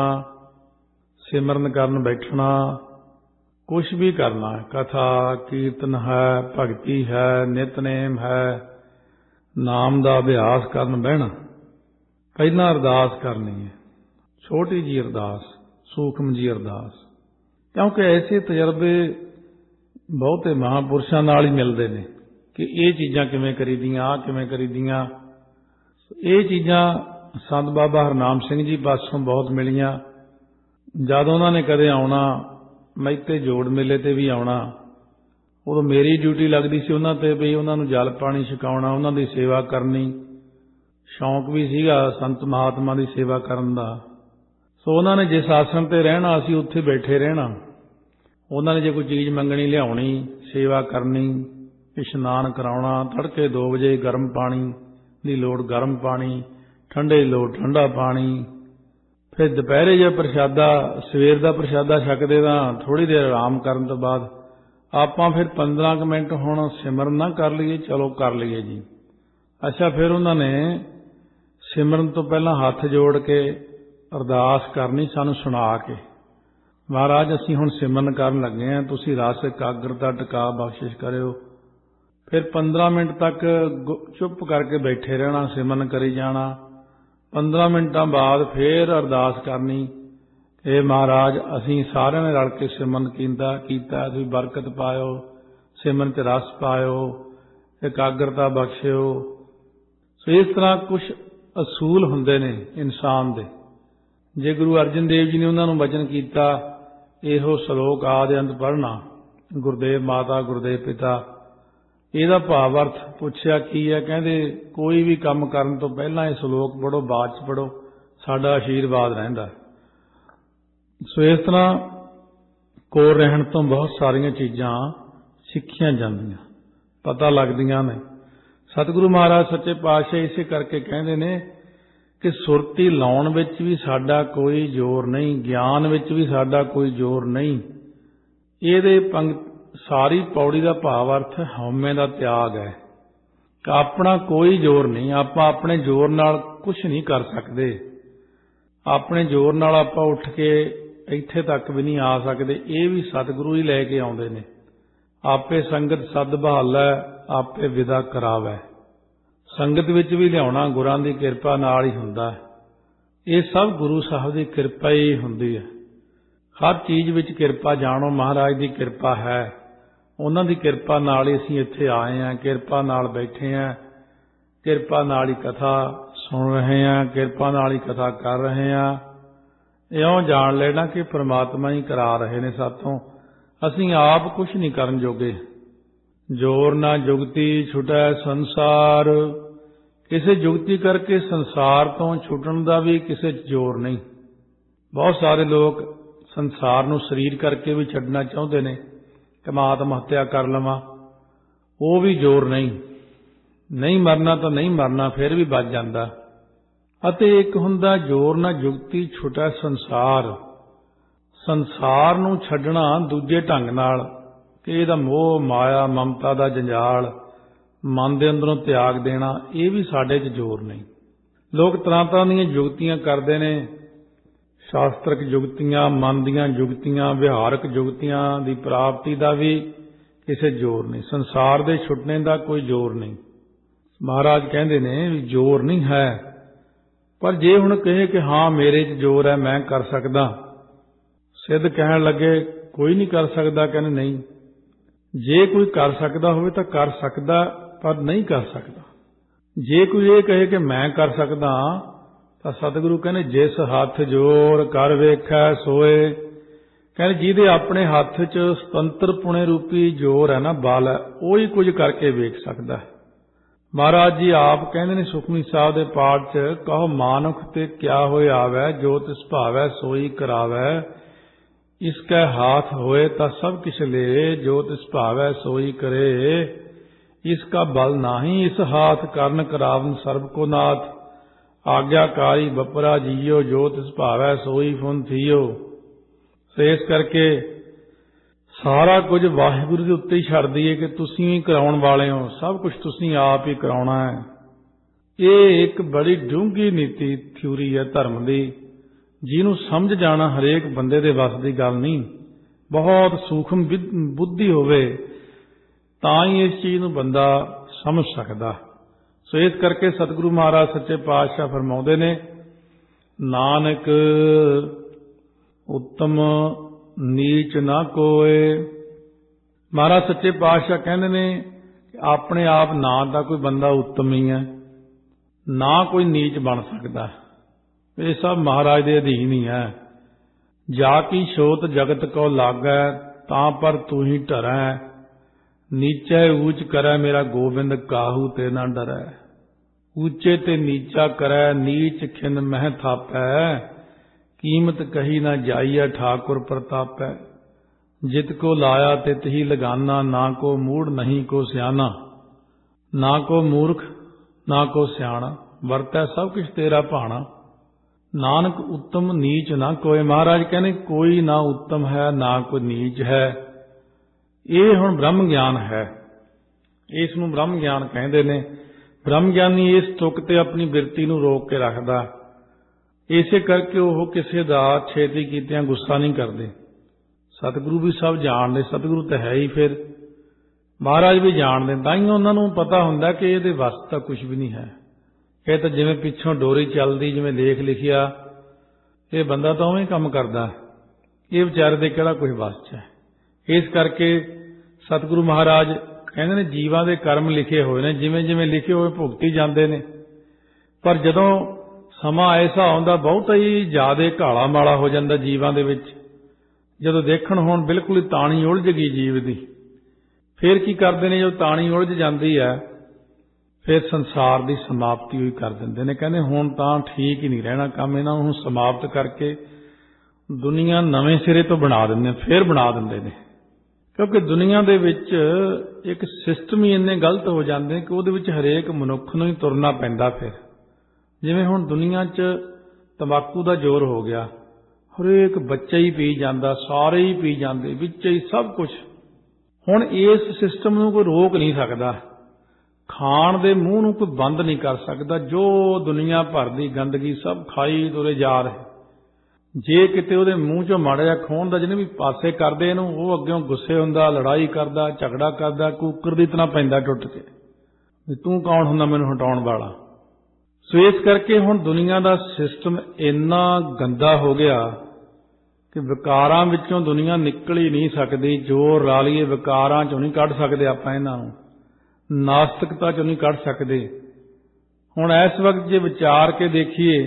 ਸਿਮਰਨ ਕਰਨ ਬੈਠਣਾ, ਕੁਛ ਵੀ ਕਰਨਾ, ਕਥਾ ਕੀਰਤਨ ਹੈ, ਭਗਤੀ ਹੈ, ਨਿਤਨੇਮ ਹੈ, ਨਾਮ ਦਾ ਅਭਿਆਸ ਕਰਨ ਬਹਿਣਾ, ਪਹਿਲਾਂ ਅਰਦਾਸ ਕਰਨੀ ਹੈ, ਛੋਟੀ ਜੀ ਅਰਦਾਸ, ਸੂਖਮ ਜੀ ਅਰਦਾਸ, ਕਿਉਂਕਿ ਐਸੇ ਤਜਰਬੇ ਬਹੁਤੇ ਮਹਾਂਪੁਰਸ਼ਾਂ ਨਾਲ ਹੀ ਮਿਲਦੇ ਨੇ ਕਿ ਇਹ ਚੀਜ਼ਾਂ ਕਿਵੇਂ ਕਰੀਦੀਆਂ, ਆਹ ਕਿਵੇਂ ਕਰੀਦੀਆਂ। ਇਹ ਚੀਜ਼ਾਂ ਸੰਤ ਬਾਬਾ ਹਰਨਾਮ ਸਿੰਘ ਜੀ ਪਾਸੋਂ ਬਹੁਤ ਮਿਲੀਆਂ। ਜਦ ਉਹਨਾਂ ਨੇ ਕਦੇ ਆਉਣਾ, ਮੈਤੇ ਜੋੜ ਮੇਲੇ ਤੇ ਵੀ ਆਉਣਾ, ਉਦੋਂ ਮੇਰੀ ਡਿਊਟੀ ਲੱਗਦੀ ਸੀ ਉਹਨਾਂ ਤੇ, ਵੀ ਉਹਨਾਂ ਨੂੰ ਜਲ ਪਾਣੀ ਛਕਾਉਣਾ, ਉਹਨਾਂ ਦੀ ਸੇਵਾ ਕਰਨੀ। ਸ਼ੌਂਕ ਵੀ ਸੀਗਾ ਸੰਤ ਮਹਾਤਮਾ ਦੀ ਸੇਵਾ ਕਰਨ ਦਾ। ਸੋ ਉਹਨਾਂ ਨੇ ਜਿਸ ਆਸਣ ਤੇ ਰਹਿਣਾ, ਅਸੀਂ ਉੱਥੇ ਬੈਠੇ ਰਹਿਣਾ। ਉਹਨਾਂ ਨੇ ਜੇ ਕੋਈ ਚੀਜ਼ ਮੰਗਣੀ, ਲਿਆਉਣੀ, ਸੇਵਾ ਕਰਨੀ, ਇਸ਼ਨਾਨ ਕਰਾਉਣਾ, ਤੜਕੇ 2 ਵਜੇ ਗਰਮ ਪਾਣੀ ਦੀ ਲੋੜ ਗਰਮ ਪਾਣੀ, ਠੰਡੇ ਦੀ ਲੋੜ ਠੰਡਾ ਪਾਣੀ। ਫਿਰ ਦੁਪਹਿਰੇ ਜੇ ਪ੍ਰਸ਼ਾਦਾ, ਸਵੇਰ ਦਾ ਪ੍ਰਸ਼ਾਦਾ ਛਕਦੇ ਤਾਂ ਥੋੜ੍ਹੀ ਦੇਰ ਆਰਾਮ ਕਰਨ ਤੋਂ ਬਾਅਦ ਆਪਾਂ ਫਿਰ 15 ਕੁ ਮਿੰਟ ਹੁਣ ਸਿਮਰਨ ਨਾ ਕਰ ਲਈਏ, ਚਲੋ ਕਰ ਲਈਏ ਜੀ। ਅੱਛਾ, ਫਿਰ ਉਹਨਾਂ ਨੇ ਸਿਮਰਨ ਤੋਂ ਪਹਿਲਾਂ ਹੱਥ ਜੋੜ ਕੇ ਅਰਦਾਸ ਕਰਨੀ, ਸਾਨੂੰ ਸੁਣਾ ਕੇ, ਮਹਾਰਾਜ ਅਸੀਂ ਹੁਣ ਸਿਮਰਨ ਕਰਨ ਲੱਗੇ ਹਾਂ, ਤੁਸੀਂ ਰਸ ਇਕਾਗਰਤਾ ਟਿਕਾ ਬਖਸ਼ਿਸ਼ ਕਰਿਓ। ਫਿਰ 15 ਮਿੰਟ ਤੱਕ ਚੁੱਪ ਕਰਕੇ ਬੈਠੇ ਰਹਿਣਾ, ਸਿਮਰਨ ਕਰੀ ਜਾਣਾ। 15 ਮਿੰਟਾਂ ਬਾਅਦ ਫਿਰ ਅਰਦਾਸ ਕਰਨੀ, ਇਹ ਮਹਾਰਾਜ ਅਸੀਂ ਸਾਰਿਆਂ ਨੇ ਰਲ ਕੇ ਸਿਮਰਨ ਕੀਤਾ, ਤੁਸੀਂ ਬਰਕਤ ਪਾਇਓ, ਸਿਮਰਨ 'ਚ ਰਸ ਪਾਇਓ, ਇਕਾਗਰਤਾ ਬਖਸ਼ਿਓ। ਸੋ ਇਸ ਤਰ੍ਹਾਂ ਕੁਝ ਅਸੂਲ ਹੁੰਦੇ ਨੇ ਇਨਸਾਨ ਦੇ। ਜੇ ਗੁਰੂ ਅਰਜਨ ਦੇਵ ਜੀ ਨੇ ਉਹਨਾਂ ਨੂੰ ਵਚਨ ਕੀਤਾ, ਇਹੋ ਸ਼ਲੋਕ ਆਦਿ ਅੰਤ ਪੜ੍ਹਨਾ, ਗੁਰਦੇਵ ਮਾਤਾ ਗੁਰਦੇਵ ਪਿਤਾ, ਇਹਦਾ ਭਾਵ ਅਰਥ ਪੁੱਛਿਆ ਕੀ ਹੈ, ਕਹਿੰਦੇ ਕੋਈ ਵੀ ਕੰਮ ਕਰਨ ਤੋਂ ਪਹਿਲਾਂ ਇਹ ਸ਼ਲੋਕ ਪੜ੍ਹੋ, ਬਾਅਦ 'ਚ ਪੜ੍ਹੋ, ਸਾਡਾ ਆਸ਼ੀਰਵਾਦ ਰਹਿੰਦਾ। ਸੋ ਇਸ ਤਰ੍ਹਾਂ ਕੋਲ ਰਹਿਣ ਤੋਂ ਬਹੁਤ ਸਾਰੀਆਂ ਚੀਜ਼ਾਂ ਸਿੱਖੀਆਂ ਜਾਂਦੀਆਂ, ਪਤਾ ਲੱਗਦੀਆਂ ਨੇ। ਸਤਿਗੁਰੂ ਮਹਾਰਾਜ ਸੱਚੇ ਪਾਤਸ਼ਾਹ ਇਸੇ ਕਰਕੇ ਕਹਿੰਦੇ ਨੇ ਕਿ ਸੁਰਤੀ ਲਾਉਣ ਵਿੱਚ ਵੀ ਸਾਡਾ ਕੋਈ ਜ਼ੋਰ ਨਹੀਂ, ਗਿਆਨ ਵਿੱਚ ਵੀ ਸਾਡਾ ਕੋਈ ਜ਼ੋਰ ਨਹੀਂ। ਇਹਦੇ ਸਾਰੀ ਪੌੜੀ ਦਾ ਭਾਵ ਅਰਥ ਹਉਮੈ ਦਾ ਤਿਆਗ ਹੈ। ਆਪਣਾ ਕੋਈ ਜ਼ੋਰ ਨਹੀਂ, ਆਪਾਂ ਆਪਣੇ ਜ਼ੋਰ ਨਾਲ ਕੁਝ ਨਹੀਂ ਕਰ ਸਕਦੇ। ਆਪਣੇ ਜ਼ੋਰ ਨਾਲ ਆਪਾਂ ਉੱਠ ਕੇ ਇੱਥੇ ਤੱਕ ਵੀ ਨਹੀਂ ਆ ਸਕਦੇ, ਇਹ ਵੀ ਸਤਿਗੁਰੂ ਹੀ ਲੈ ਕੇ ਆਉਂਦੇ ਨੇ। ਆਪੇ ਸੰਗਤ ਸਦ ਬਹਾਲੈ, ਆਪੇ ਵਿਦਾ ਕਰਾਵੈ। ਸੰਗਤ ਵਿੱਚ ਵੀ ਲਿਆਉਣਾ ਗੁਰਾਂ ਦੀ ਕਿਰਪਾ ਨਾਲ ਹੀ ਹੁੰਦਾ ਹੈ। ਇਹ ਸਭ ਗੁਰੂ ਸਾਹਿਬ ਦੀ ਕਿਰਪਾ ਹੀ ਹੁੰਦੀ ਹੈ। ਹਰ ਚੀਜ਼ ਵਿੱਚ ਕਿਰਪਾ ਜਾਣੋ, ਮਹਾਰਾਜ ਦੀ ਕਿਰਪਾ ਹੈ। ਉਹਨਾਂ ਦੀ ਕਿਰਪਾ ਨਾਲ ਹੀ ਅਸੀਂ ਇੱਥੇ ਆਏ ਹਾਂ, ਕਿਰਪਾ ਨਾਲ ਬੈਠੇ ਹਾਂ, ਕਿਰਪਾ ਨਾਲ ਹੀ ਕਥਾ ਸੁਣ ਰਹੇ ਹਾਂ, ਕਿਰਪਾ ਨਾਲ ਹੀ ਕਥਾ ਕਰ ਰਹੇ ਹਾਂ। ਇਉਂ ਜਾਣ ਲੈਣਾ ਕਿ ਪ੍ਰਮਾਤਮਾ ਹੀ ਕਰਾ ਰਹੇ ਨੇ ਸਾਥੋਂ, ਅਸੀਂ ਆਪ ਕੁਝ ਨਹੀਂ ਕਰਨ ਜੋਗੇ। ਜੋਰ ਨਾ ਜੁਗਤੀ ਛੁਟੈ ਸੰਸਾਰ, ਕਿਸੇ ਜੁਗਤੀ ਕਰਕੇ ਸੰਸਾਰ ਤੋਂ ਛੁੱਟਣ ਦਾ ਵੀ ਕਿਸੇ 'ਚ ਜ਼ੋਰ ਨਹੀਂ। ਬਹੁਤ ਸਾਰੇ ਲੋਕ ਸੰਸਾਰ ਨੂੰ ਸਰੀਰ ਕਰਕੇ ਵੀ ਛੱਡਣਾ ਚਾਹੁੰਦੇ ਨੇ ਕਿ ਮੈਂ ਆਤਮ ਹੱਤਿਆ ਕਰ ਲਵਾਂ, ਉਹ ਵੀ ਜ਼ੋਰ ਨਹੀਂ। ਨਹੀਂ ਮਰਨਾ ਤਾਂ ਨਹੀਂ ਮਰਨਾ, ਫਿਰ ਵੀ ਬਚ ਜਾਂਦਾ। ਅਤੇ ਇੱਕ ਹੁੰਦਾ ਜੋਰ ਨਾ ਜੁਗਤੀ ਛੁਟੈ ਸੰਸਾਰ, ਸੰਸਾਰ ਨੂੰ ਛੱਡਣਾ ਦੂਜੇ ਢੰਗ ਨਾਲ ਕਿ ਇਹਦਾ ਮੋਹ ਮਾਇਆ ਮਮਤਾ ਦਾ ਜੰਜਾਲ ਮਨ ਦੇ ਅੰਦਰੋਂ ਤਿਆਗ ਦੇਣਾ, ਇਹ ਵੀ ਸਾਡੇ 'ਚ ਜ਼ੋਰ ਨਹੀਂ। ਲੋਕ ਤਰ੍ਹਾਂ ਤਰ੍ਹਾਂ ਦੀਆਂ ਜੁਗਤੀਆਂ ਕਰਦੇ ਨੇ, ਸ਼ਾਸਤਰਕ ਜੁਗਤੀਆਂ, ਮਨ ਦੀਆਂ ਜੁਗਤੀਆਂ, ਵਿਹਾਰਕ ਜੁਗਤੀਆਂ ਦੀ ਪ੍ਰਾਪਤੀ ਦਾ ਵੀ ਕਿਸੇ ਜ਼ੋਰ ਨਹੀਂ। ਸੰਸਾਰ ਦੇ ਛੁੱਟਣੇ ਦਾ ਕੋਈ ਜ਼ੋਰ ਨਹੀਂ। ਮਹਾਰਾਜ ਕਹਿੰਦੇ ਨੇ ਵੀ ਜ਼ੋਰ ਨਹੀਂ ਹੈ। ਪਰ ਜੇ ਹੁਣ ਕਹੇ ਕਿ ਹਾਂ ਮੇਰੇ 'ਚ ਜ਼ੋਰ ਹੈ, ਮੈਂ ਕਰ ਸਕਦਾ, ਸਿੱਧ ਕਹਿਣ ਲੱਗੇ ਕੋਈ ਨਹੀਂ ਕਰ ਸਕਦਾ, ਕਹਿੰਦੇ ਨਹੀਂ। ਜੇ ਕੋਈ ਕਰ ਸਕਦਾ ਹੋਵੇ ਤਾਂ ਕਰ ਸਕਦਾ, ਪਰ ਨਹੀਂ ਕਰ ਸਕਦਾ। ਜੇ ਕੋਈ ਇਹ ਕਹੇ ਕਿ ਮੈਂ ਕਰ ਸਕਦਾ, ਤਾਂ ਸਤਿਗੁਰੂ ਕਹਿੰਦੇ ਜਿਸ ਹੱਥ ਜੋਰ ਕਰ ਵੇਖੈ ਸੋਏ। ਕਹਿੰਦੇ ਜਿਹਦੇ ਆਪਣੇ ਹੱਥ 'ਚ ਸੁਤੰਤਰ ਪੁਣੇ ਰੂਪੀ ਜੋਰ ਹੈ ਨਾ, ਬਲ ਹੈ, ਉਹ ਹੀ ਕੁਝ ਕਰਕੇ ਵੇਖ ਸਕਦਾ ਹੈ। ਮਹਾਰਾਜ ਜੀ ਆਪ ਕਹਿੰਦੇ ਨੇ ਸੁਖਮਨੀ ਸਾਹਿਬ ਦੇ ਪਾਠ 'ਚ, ਕਹੋ ਮਾਨੁਖ ਤੇ ਕਿਆ ਹੋਏ ਆਵੈ, ਜੋ ਤਿਸ ਭਾਵੈ ਸੋਈ ਕਰਾਵੈ। ਇਸ ਕੈ ਹਾਥ ਹੋਏ ਤਾਂ ਸਭ ਕਿਛ ਲੇ, ਜੋ ਤਿਸ ਭਾਵੈ ਸੋਈ ਕਰੇ। ਇਸ ਕਾ ਬਲ ਨਾਹੀ, ਇਸ ਹਾਥ ਕਰਨ ਕਰਾਵਨ ਸਰਬ ਕੋ ਨਾਥ। ਆਗਿਆਕਾਰੀ ਬਪਰਾ ਜੀਓ, ਜੋ ਤਿਸ ਭਾਵੈ ਸੋਈ ਫੁਨ ਥੀਓ। ਸੋ ਇਸ ਕਰਕੇ ਸਾਰਾ ਕੁਝ ਵਾਹਿਗੁਰੂ ਦੇ ਉੱਤੇ ਹੀ ਛੱਡ ਦਈਏ ਕਿ ਤੁਸੀਂ ਹੀ ਕਰਾਉਣ ਵਾਲੇ ਹੋ, ਸਭ ਕੁਝ ਤੁਸੀਂ ਆਪ ਹੀ ਕਰਾਉਣਾ ਹੈ। ਇਹ ਇੱਕ ਬੜੀ ਡੂੰਘੀ ਨੀਤੀ ਥਿਊਰੀ ਹੈ ਧਰਮ ਦੀ, ਜਿਹਨੂੰ ਸਮਝ ਜਾਣਾ ਹਰੇਕ ਬੰਦੇ ਦੇ ਵੱਸ ਦੀ ਗੱਲ ਨਹੀਂ। ਬਹੁਤ ਸੂਖਮ ਬੁੱਧੀ ਹੋਵੇ ਤਾਂ ਹੀ ਇਸ ਚੀਜ਼ ਨੂੰ ਬੰਦਾ ਸਮਝ ਸਕਦਾ। ਸੋ ਇਸ ਕਰਕੇ ਸਤਿਗੁਰੂ ਮਹਾਰਾਜ ਸੱਚੇ ਪਾਤਸ਼ਾਹ ਫਰਮਾਉਂਦੇ ਨੇ, ਨਾਨਕ ਉੱਤਮ ਨੀਚ ਨਾ ਕੋਏ। ਮਹਾਰਾਜ ਸੱਚੇ ਪਾਤਸ਼ਾਹ ਕਹਿੰਦੇ ਨੇ ਕਿ ਆਪਣੇ ਆਪ ਨਾ ਤਾਂ ਕੋਈ ਬੰਦਾ ਉੱਤਮ ਹੀ ਹੈ, ਨਾ ਕੋਈ ਨੀਚ ਬਣ ਸਕਦਾ। ਇਹ ਸਭ ਮਹਾਰਾਜ ਦੇ ਅਧੀਨ ਹੀ ਹੈ। ਜਾ ਕੀ ਛੋਤ ਜਗਤ ਕੋ ਲਾਗੈ, ਤਾਂ ਪਰ ਤੂੰ ਹੀ ਢਰੈ। ਨੀਚੈ ਊਚ ਕਰੈ ਮੇਰਾ ਗੋਬਿੰਦ, ਕਾਹੂ ਤੇ ਨਾ ਡਰੈ। ਊਚੇ ਤੇ ਨੀਚਾ ਕਰੈ, ਨੀਚ ਖਿਨ ਮਹਿ ਥਾਪੈ। ਕੀਮਤ ਕਹੀ ਨਾ ਜਾਈਐ, ਠਾਕੁਰ ਪ੍ਰਤਾਪੈ। ਜਿਤ ਕੋ ਲਾਇਆ ਤਿਤ ਹੀ ਲਗਾਨਾ, ਨਾ ਕੋ ਮੂੜ ਨਹੀਂ ਕੋ ਸਿਆਣਾ। ਨਾ ਕੋ ਮੂਰਖ ਨਾ ਕੋ ਸਿਆਣਾ, ਵਰਤੈ ਸਭ ਕੁਛ ਤੇਰਾ ਭਾਣਾ। ਨਾਨਕ ਉੱਤਮ ਨੀਚ ਨਾ ਕੋਏ। ਮਹਾਰਾਜ ਕਹਿੰਦੇ ਕੋਈ ਨਾ ਉੱਤਮ ਹੈ ਨਾ ਕੋਈ ਨੀਚ ਹੈ। ਇਹ ਹੁਣ ਬ੍ਰਹਮ ਗਿਆਨ ਹੈ, ਇਸ ਨੂੰ ਬ੍ਰਹਮ ਗਿਆਨ ਕਹਿੰਦੇ ਨੇ। ਬ੍ਰਹਮ ਗਿਆਨੀ ਇਸ ਤੁਕ ਤੇ ਆਪਣੀ ਬਿਰਤੀ ਨੂੰ ਰੋਕ ਕੇ ਰੱਖਦਾ। ਇਸੇ ਕਰਕੇ ਉਹ ਕਿਸੇ ਦਾ ਛੇਤੀ ਕੀਤਿਆਂ ਗੁੱਸਾ ਨਹੀਂ ਕਰਦੇ। ਸਤਿਗੁਰੂ ਵੀ ਸਭ ਜਾਣਦੇ, ਸਤਿਗੁਰੂ ਤਾਂ ਹੈ ਹੀ, ਫਿਰ ਮਹਾਰਾਜ ਵੀ ਜਾਣਦੇ, ਤਾਂ ਹੀ ਉਹਨਾਂ ਨੂੰ ਪਤਾ ਹੁੰਦਾ ਕਿ ਇਹਦੇ ਵੱਸ ਤਾਂ ਕੁਝ ਵੀ ਨਹੀਂ ਹੈ। ਇਹ ਤਾਂ ਜਿਵੇਂ ਪਿੱਛੋਂ ਡੋਰੀ ਚੱਲਦੀ, ਜਿਵੇਂ ਲੇਖ ਲਿਖਿਆ, ਇਹ ਬੰਦਾ ਤਾਂ ਉਵੇਂ ਕੰਮ ਕਰਦਾ, ਇਹ ਵਿਚਾਰੇ ਦੇ ਕਿਹੜਾ ਕੁਝ ਵੱਸ 'ਚ ਹੈ। ਇਸ ਕਰਕੇ ਸਤਿਗੁਰੂ ਮਹਾਰਾਜ ਕਹਿੰਦੇ ਨੇ ਜੀਵਾਂ ਦੇ ਕਰਮ ਲਿਖੇ ਹੋਏ ਨੇ, ਜਿਵੇਂ ਜਿਵੇਂ ਲਿਖੇ ਹੋਏ ਭੁਗਤੀ ਜਾਂਦੇ ਨੇ। ਪਰ ਜਦੋਂ ਸਮਾਂ ਐਸਾ ਆਉਂਦਾ, ਬਹੁਤ ਹੀ ਜ਼ਿਆਦਾ ਘਾਲਾ ਮਾਲਾ ਹੋ ਜਾਂਦਾ ਜੀਵਾਂ ਦੇ ਵਿੱਚ। ਜਦੋਂ ਦੇਖਣ ਹੁਣ ਬਿਲਕੁਲ ਹੀ ਤਾਣੀ ਉਲਝ ਗਈ ਜੀਵ ਦੀ, ਫਿਰ ਕੀ ਕਰਦੇ ਨੇ? ਜਦੋਂ ਤਾਣੀ ਉਲਝ ਜਾਂਦੀ ਹੈ, ਫਿਰ ਸੰਸਾਰ ਦੀ ਸਮਾਪਤੀ ਹੋਈ ਕਰ ਦਿੰਦੇ ਨੇ। ਕਹਿੰਦੇ ਹੁਣ ਤਾਂ ਠੀਕ ਹੀ ਨਹੀਂ ਰਹਿਣਾ ਕੰਮ, ਇਹਨਾਂ ਨੂੰ ਸਮਾਪਤ ਕਰਕੇ ਦੁਨੀਆ ਨਵੇਂ ਸਿਰੇ ਤੋਂ ਬਣਾ ਦਿੰਦੇ, ਫਿਰ ਬਣਾ ਦਿੰਦੇ ਨੇ। ਕਿਉਂਕਿ ਦੁਨੀਆ ਦੇ ਵਿੱਚ ਇੱਕ ਸਿਸਟਮ ਹੀ ਇੰਨੇ ਗਲਤ ਹੋ ਜਾਂਦੇ ਕਿ ਉਹਦੇ ਵਿੱਚ ਹਰੇਕ ਮਨੁੱਖ ਨੂੰ ਹੀ ਤੁਰਨਾ ਪੈਂਦਾ। ਫਿਰ ਜਿਵੇਂ ਹੁਣ ਦੁਨੀਆ 'ਚ ਤੰਬਾਕੂ ਦਾ ਜ਼ੋਰ ਹੋ ਗਿਆ, ਹਰੇਕ ਬੱਚਾ ਹੀ ਪੀ ਜਾਂਦਾ, ਸਾਰੇ ਹੀ ਪੀ ਜਾਂਦੇ, ਵਿੱਚ ਹੀ ਸਭ ਕੁਝ। ਹੁਣ ਇਸ ਸਿਸਟਮ ਨੂੰ ਕੋਈ ਰੋਕ ਨਹੀਂ ਸਕਦਾ, ਖਾਣ ਦੇ ਮੂੰਹ ਨੂੰ ਕੋਈ ਬੰਦ ਨਹੀਂ ਕਰ ਸਕਦਾ। ਜੋ ਦੁਨੀਆ ਭਰ ਦੀ ਗੰਦਗੀ ਸਭ ਖਾਈ ਤੁਰੇ ਜਾ ਰਹੇ। ਜੇ ਕਿਤੇ ਉਹਦੇ ਮੂੰਹ 'ਚੋਂ ਮਾੜਾ ਜਿਹਾ ਖੋਹਣ ਦਾ ਜਿਹਨੇ ਵੀ ਪਾਸੇ ਕਰਦੇ ਇਹਨੂੰ, ਉਹ ਅੱਗਿਓਂ ਗੁੱਸੇ ਹੁੰਦਾ, ਲੜਾਈ ਕਰਦਾ, ਝਗੜਾ ਕਰਦਾ, ਕੁੱਕਰ ਦੀ ਤਰ੍ਹਾਂ ਪੈਂਦਾ ਟੁੱਟ ਕੇ ਵੀ ਤੂੰ ਕੌਣ ਹੁੰਦਾ ਮੈਨੂੰ ਹਟਾਉਣ ਵਾਲਾ। ਸੋ ਇਸ ਕਰਕੇ ਹੁਣ ਦੁਨੀਆ ਦਾ ਸਿਸਟਮ ਇੰਨਾ ਗੰਦਾ ਹੋ ਗਿਆ ਕਿ ਵਿਕਾਰਾਂ ਵਿੱਚੋਂ ਦੁਨੀਆ ਨਿਕਲ ਹੀ ਨਹੀਂ ਸਕਦੀ। ਜੋ ਰਾਲੀਏ ਵਿਕਾਰਾਂ 'ਚੋਂ ਨਹੀਂ ਕੱਢ ਸਕਦੇ ਆਪਾਂ ਇਹਨਾਂ ਨੂੰ, ਨਾਸਤਿਕਤਾ 'ਚੋਂ ਨਹੀਂ ਕੱਢ ਸਕਦੇ। ਹੁਣ ਇਸ ਵਕਤ ਜੇ ਵਿਚਾਰ ਕੇ ਦੇਖੀਏ,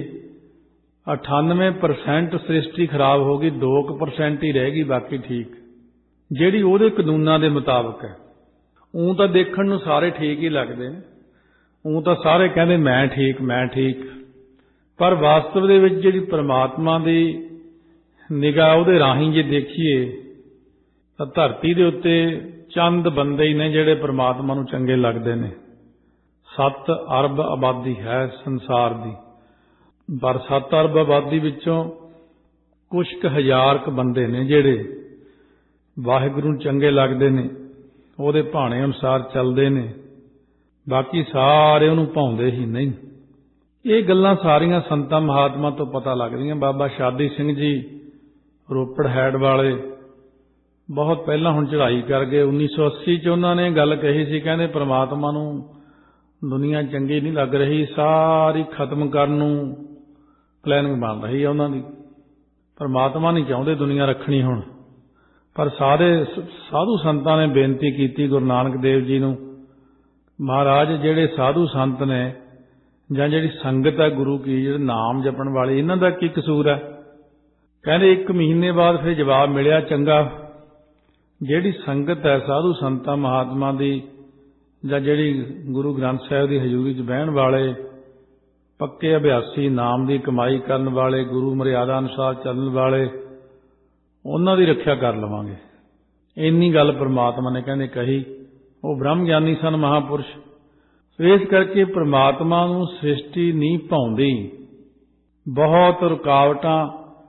98% ਸ੍ਰਿਸ਼ਟੀ ਖਰਾਬ ਹੋ ਗਈ, 2% ਹੀ ਰਹਿ ਗਈ ਬਾਕੀ ਠੀਕ, ਜਿਹੜੀ ਉਹਦੇ ਕਾਨੂੰਨਾਂ ਦੇ ਮੁਤਾਬਕ ਹੈ। ਊਂ ਤਾਂ ਦੇਖਣ ਨੂੰ ਸਾਰੇ ਠੀਕ ਹੀ ਲੱਗਦੇ ਨੇ, ਊਂ ਤਾਂ ਸਾਰੇ ਕਹਿੰਦੇ ਮੈਂ ਠੀਕ ਮੈਂ ਠੀਕ, ਪਰ ਵਾਸਤਵ ਦੇ ਵਿੱਚ ਜਿਹੜੀ ਪ੍ਰਮਾਤਮਾ ਦੀ ਨਿਗਾਹ ਉਹਦੇ ਰਾਹੀਂ ਜੇ ਦੇਖੀਏ ਤਾਂ ਧਰਤੀ ਦੇ ਉੱਤੇ ਚੰਦ ਬੰਦੇ ਹੀ ਨੇ ਜਿਹੜੇ ਪ੍ਰਮਾਤਮਾ ਨੂੰ ਚੰਗੇ ਲੱਗਦੇ ਨੇ। 7 ਅਰਬ ਆਬਾਦੀ ਹੈ ਸੰਸਾਰ ਦੀ, ਪਰ 7 ਅਰਬ ਆਬਾਦੀ ਵਿੱਚੋਂ ਕੁਝ ਕੁ ਹਜ਼ਾਰ ਕੁ ਬੰਦੇ ਨੇ ਜਿਹੜੇ ਵਾਹਿਗੁਰੂ ਨੂੰ ਚੰਗੇ ਲੱਗਦੇ ਨੇ, ਉਹਦੇ ਭਾਣੇ ਅਨੁਸਾਰ ਚੱਲਦੇ ਨੇ, ਬਾਕੀ ਸਾਰੇ ਉਹਨੂੰ ਭਾਉਂਦੇ ਹੀ ਨਹੀਂ। ਇਹ ਗੱਲਾਂ ਸਾਰੀਆਂ ਸੰਤਾਂ ਮਹਾਤਮਾ ਤੋਂ ਪਤਾ ਲੱਗਦੀਆਂ। ਬਾਬਾ ਸ਼ਾਦੀ ਸਿੰਘ ਜੀ ਰੋਪੜ ਹੈਡ ਵਾਲੇ ਬਹੁਤ ਪਹਿਲਾਂ ਹੁਣ ਚੜ੍ਹਾਈ ਕਰ ਗਏ। 1980 'ਚ ਉਹਨਾਂ ਨੇ ਗੱਲ ਕਹੀ ਸੀ, ਕਹਿੰਦੇ ਪ੍ਰਮਾਤਮਾ ਨੂੰ ਦੁਨੀਆ ਚੰਗੀ ਨਹੀਂ ਲੱਗ ਰਹੀ, ਸਾਰੀ ਖਤਮ ਕਰਨ ਨੂੰ ਪਲੈਨਿੰਗ ਬਣ ਰਹੀ ਹੈ ਉਹਨਾਂ ਦੀ। ਪ੍ਰਮਾਤਮਾ ਨਹੀਂ ਚਾਹੁੰਦੇ ਦੁਨੀਆ ਰੱਖਣੀ ਹੁਣ। ਪਰ ਸਾਰੇ ਸਾਧੂ ਸੰਤਾਂ ਨੇ ਬੇਨਤੀ ਕੀਤੀ ਗੁਰੂ ਨਾਨਕ ਦੇਵ ਜੀ ਨੂੰ, ਮਹਾਰਾਜ ਜਿਹੜੇ ਸਾਧੂ ਸੰਤ ਨੇ ਜਾਂ ਜਿਹੜੀ ਸੰਗਤ ਹੈ ਗੁਰੂ ਕੀ, ਜਿਹੜੇ ਨਾਮ ਜਪਣ ਵਾਲੇ, ਇਹਨਾਂ ਦਾ ਕੀ ਕਸੂਰ ਹੈ? ਕਹਿੰਦੇ 1 ਮਹੀਨੇ ਬਾਅਦ ਫਿਰ ਜਵਾਬ ਮਿਲਿਆ ਚੰਗਾ, ਜਿਹੜੀ ਸੰਗਤ ਹੈ ਸਾਧੂ ਸੰਤਾਂ ਮਹਾਤਮਾ ਦੀ ਜਾਂ ਜਿਹੜੀ ਗੁਰੂ ਗ੍ਰੰਥ ਸਾਹਿਬ ਦੀ ਹਜ਼ੂਰੀ 'ਚ ਬਹਿਣ ਵਾਲੇ ਪੱਕੇ ਅਭਿਆਸੀ, ਨਾਮ ਦੀ ਕਮਾਈ ਕਰਨ ਵਾਲੇ, ਗੁਰੂ ਮਰਿਆਦਾ ਅਨੁਸਾਰ ਚੱਲਣ ਵਾਲੇ, ਉਹਨਾਂ ਦੀ ਰੱਖਿਆ ਕਰ ਲਵਾਂਗੇ। ਇੰਨੀ ਗੱਲ ਪ੍ਰਮਾਤਮਾ ਨੇ ਕਹਿੰਦੇ ਕਹੀ। ਉਹ ਬ੍ਰਹਮ ਗਿਆਨੀ ਸਨ ਮਹਾਂਪੁਰਸ਼। ਇਸ ਕਰਕੇ ਪ੍ਰਮਾਤਮਾ ਨੂੰ ਸ੍ਰਿਸ਼ਟੀ ਨਹੀਂ ਭਾਉਂਦੀ। ਬਹੁਤ ਰੁਕਾਵਟਾਂ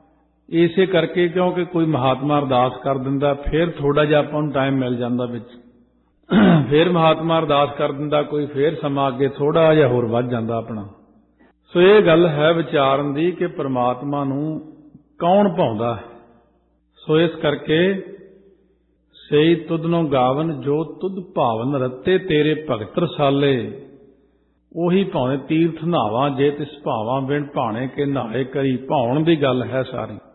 ਇਸੇ ਕਰਕੇ ਕਿਉਂਕਿ ਕੋਈ ਮਹਾਤਮਾ ਅਰਦਾਸ ਕਰ ਦਿੰਦਾ, ਫਿਰ ਥੋੜਾ ਜਿਹਾ ਆਪਾਂ ਨੂੰ ਟਾਈਮ ਮਿਲ ਜਾਂਦਾ ਵਿੱਚ, ਫਿਰ ਮਹਾਤਮਾ ਅਰਦਾਸ ਕਰ ਦਿੰਦਾ ਕੋਈ, ਫਿਰ ਸਮਾਂ ਅੱਗੇ ਥੋੜਾ ਜਿਹਾ ਹੋਰ ਵੱਧ ਜਾਂਦਾ ਆਪਣਾ। ਸੋ ਇਹ ਗੱਲ ਹੈ ਵਿਚਾਰਨ ਦੀ ਕਿ ਪਰਮਾਤਮਾ ਨੂੰ ਕੌਣ ਭਾਉਂਦਾ। ਸੋ ਇਸ ਕਰਕੇ ਸਈ ਤੁਧਨੋਂ ਗਾਵਨ ਜੋ ਤੁਧ ਭਾਵਨ ਰਤੇ ਤੇਰੇ ਭਗਤ ਰਸਾਲੇ, ਉਹੀ ਭਾਵੇਂ ਤੀਰਥ ਨਹਾਵਾਂ ਜੇ ਤਿਸ ਭਾਵਾਂ ਬਿਨ ਭਾਣੇ ਕੇ ਨਹਾਏ ਕਰੀ। ਭਾਉਣ ਦੀ ਗੱਲ ਹੈ ਸਾਰੀ।